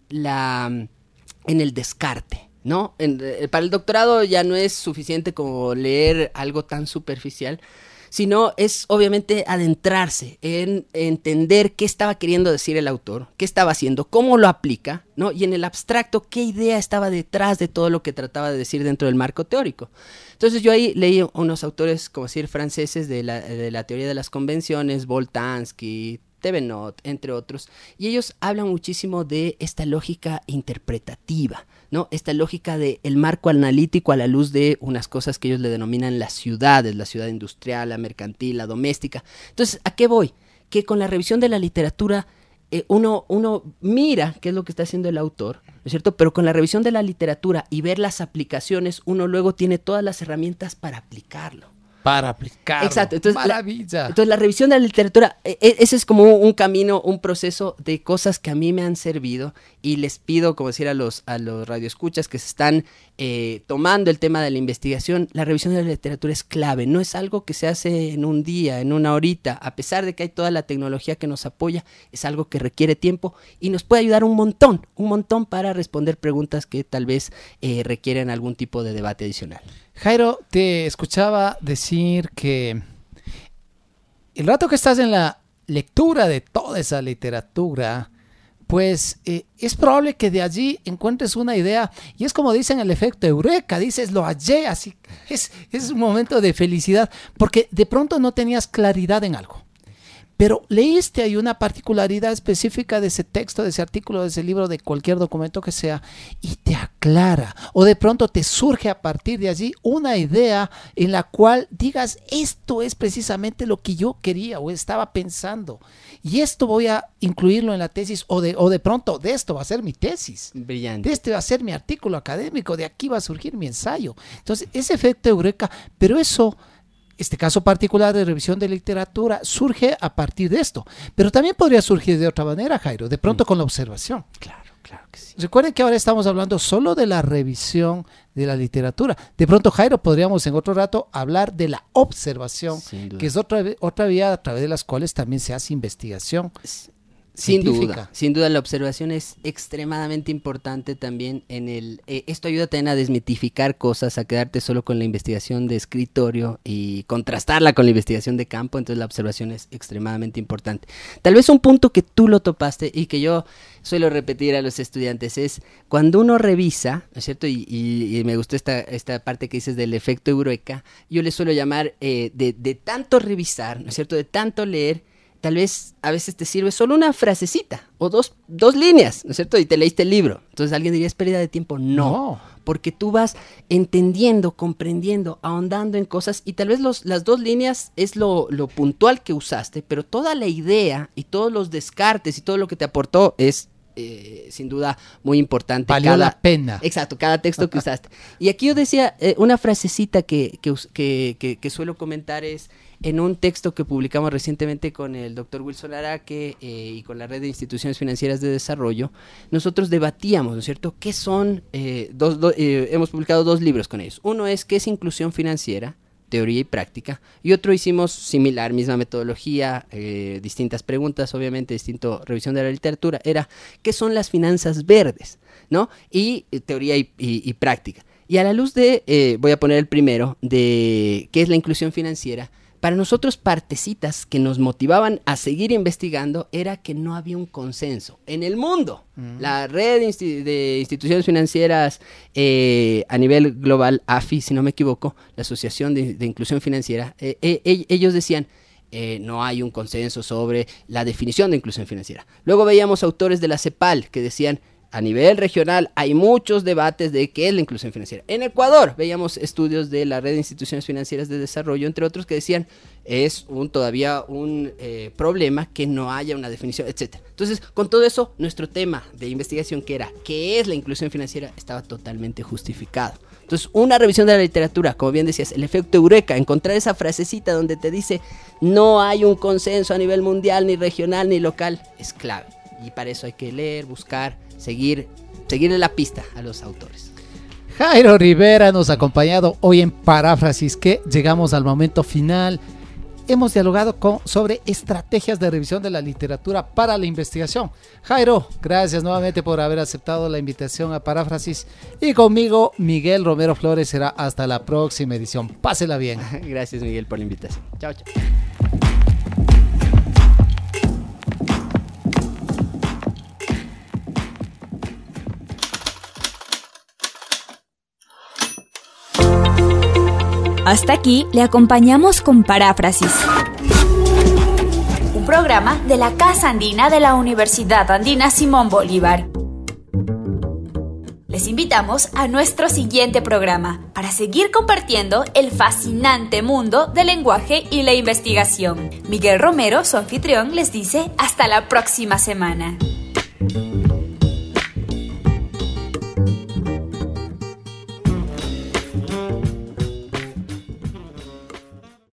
Speaker 4: el descarte, ¿no? Para el doctorado ya no es suficiente como leer algo tan superficial, sino es obviamente adentrarse en entender qué estaba queriendo decir el autor, qué estaba haciendo, cómo lo aplica, ¿no? Y en el abstracto, qué idea estaba detrás de todo lo que trataba de decir dentro del marco teórico. Entonces yo ahí leí unos autores, como decir, franceses de la teoría de las convenciones, Boltanski, Thevenot, entre otros, y ellos hablan muchísimo de esta lógica interpretativa, ¿no? Esta lógica del marco analítico a la luz de unas cosas que ellos le denominan las ciudades, la ciudad industrial, la mercantil, la doméstica. Entonces, ¿a qué voy? Que con la revisión de la literatura uno mira qué es lo que está haciendo el autor, ¿no es cierto? Pero con la revisión de la literatura y ver las aplicaciones, uno luego tiene todas las herramientas para aplicarlo.
Speaker 3: Para aplicarlo.
Speaker 4: Exacto. Entonces,
Speaker 3: maravilla.
Speaker 4: Entonces la revisión de la literatura, ese es como un camino, un proceso de cosas que a mí me han servido y les pido, como decir a los radioescuchas que se están tomando el tema de la investigación, la revisión de la literatura es clave, no es algo que se hace en un día, en una horita, a pesar de que hay toda la tecnología que nos apoya, es algo que requiere tiempo y nos puede ayudar un montón para responder preguntas que tal vez requieren algún tipo de debate adicional.
Speaker 3: Jairo, te escuchaba decir que el rato que estás en la lectura de toda esa literatura, pues es probable que de allí encuentres una idea, y es como dicen el efecto eureka, dices, lo hallé, así, es un momento de felicidad, porque de pronto no tenías claridad en algo. Pero leíste ahí una particularidad específica de ese texto, de ese artículo, de ese libro, de cualquier documento que sea, y te aclara. O de pronto te surge a partir de allí una idea en la cual digas, esto es precisamente lo que yo quería o estaba pensando. Y esto voy a incluirlo en la tesis, o de pronto de esto va a ser mi tesis.
Speaker 4: Brillante.
Speaker 3: De este va a ser mi artículo académico, de aquí va a surgir mi ensayo. Entonces, ese efecto eureka, pero eso... Este caso particular de revisión de literatura surge a partir de esto, pero también podría surgir de otra manera, Jairo, de pronto con la observación.
Speaker 4: Claro que sí.
Speaker 3: Recuerden que ahora estamos hablando solo de la revisión de la literatura. De pronto, Jairo, podríamos en otro rato hablar de la observación, que es otra vía a través de las cuales también se hace investigación.
Speaker 4: Sin duda, la observación es extremadamente importante también esto ayuda también a desmitificar cosas, a quedarte solo con la investigación de escritorio y contrastarla con la investigación de campo, entonces la observación es extremadamente importante. Tal vez un punto que tú lo topaste y que yo suelo repetir a los estudiantes es cuando uno revisa, ¿no es cierto? Y me gustó esta parte que dices del efecto eureka, yo le suelo llamar de tanto revisar, ¿no es cierto? De tanto leer, tal vez a veces te sirve solo una frasecita o dos líneas, ¿no es cierto? Y te leíste el libro. Entonces alguien diría, ¿es pérdida de tiempo? No, porque tú vas entendiendo, comprendiendo, ahondando en cosas y tal vez las 2 líneas es lo puntual que usaste, pero toda la idea y todos los descartes y todo lo que te aportó es sin duda muy importante.
Speaker 3: Valió la pena.
Speaker 4: Exacto, cada texto que usaste. Y aquí yo decía, una frasecita que suelo comentar es en un texto que publicamos recientemente con el doctor Wilson Araque y con la Red de Instituciones Financieras de Desarrollo, nosotros debatíamos, ¿no es cierto?, qué son, hemos publicado 2 libros con ellos. Uno es ¿qué es inclusión financiera? Teoría y práctica, y otro hicimos similar, misma metodología, distintas preguntas, obviamente, revisión de la literatura, era ¿qué son las finanzas verdes? ¿No? Y teoría y práctica. Y a la luz de, voy a poner el primero, de ¿qué es la inclusión financiera? Para nosotros partecitas que nos motivaban a seguir investigando era que no había un consenso en el mundo. La red de instituciones financieras a nivel global, AFI, si no me equivoco, la Asociación de Inclusión Financiera, ellos decían, no hay un consenso sobre la definición de inclusión financiera. Luego veíamos autores de la CEPAL que decían, a nivel regional hay muchos debates de qué es la inclusión financiera. En Ecuador veíamos estudios de la Red de Instituciones Financieras de Desarrollo, entre otros, que decían es todavía un problema que no haya una definición, etc. Entonces, con todo eso, nuestro tema de investigación, que era qué es la inclusión financiera, estaba totalmente justificado. Entonces, una revisión de la literatura, como bien decías, el efecto eureka, encontrar esa frasecita donde te dice no hay un consenso a nivel mundial, ni regional, ni local, es clave. Y para eso hay que leer, buscar, seguirle la pista a los autores.
Speaker 3: Jairo Rivera nos ha acompañado hoy en Paráfrasis, que llegamos al momento final. Hemos dialogado sobre estrategias de revisión de la literatura para la investigación. Jairo, gracias nuevamente por haber aceptado la invitación a Paráfrasis. Y conmigo, Miguel Romero Flores, será hasta la próxima edición. Pásela bien.
Speaker 4: Gracias, Miguel, por la invitación. Chao, chao.
Speaker 1: Hasta aquí le acompañamos con Paráfrasis,
Speaker 2: Un programa de la Casa Andina de la Universidad Andina Simón Bolívar. Les invitamos a nuestro siguiente programa para seguir compartiendo el fascinante mundo del lenguaje y la investigación. Miguel Romero, su anfitrión, les dice hasta la próxima semana.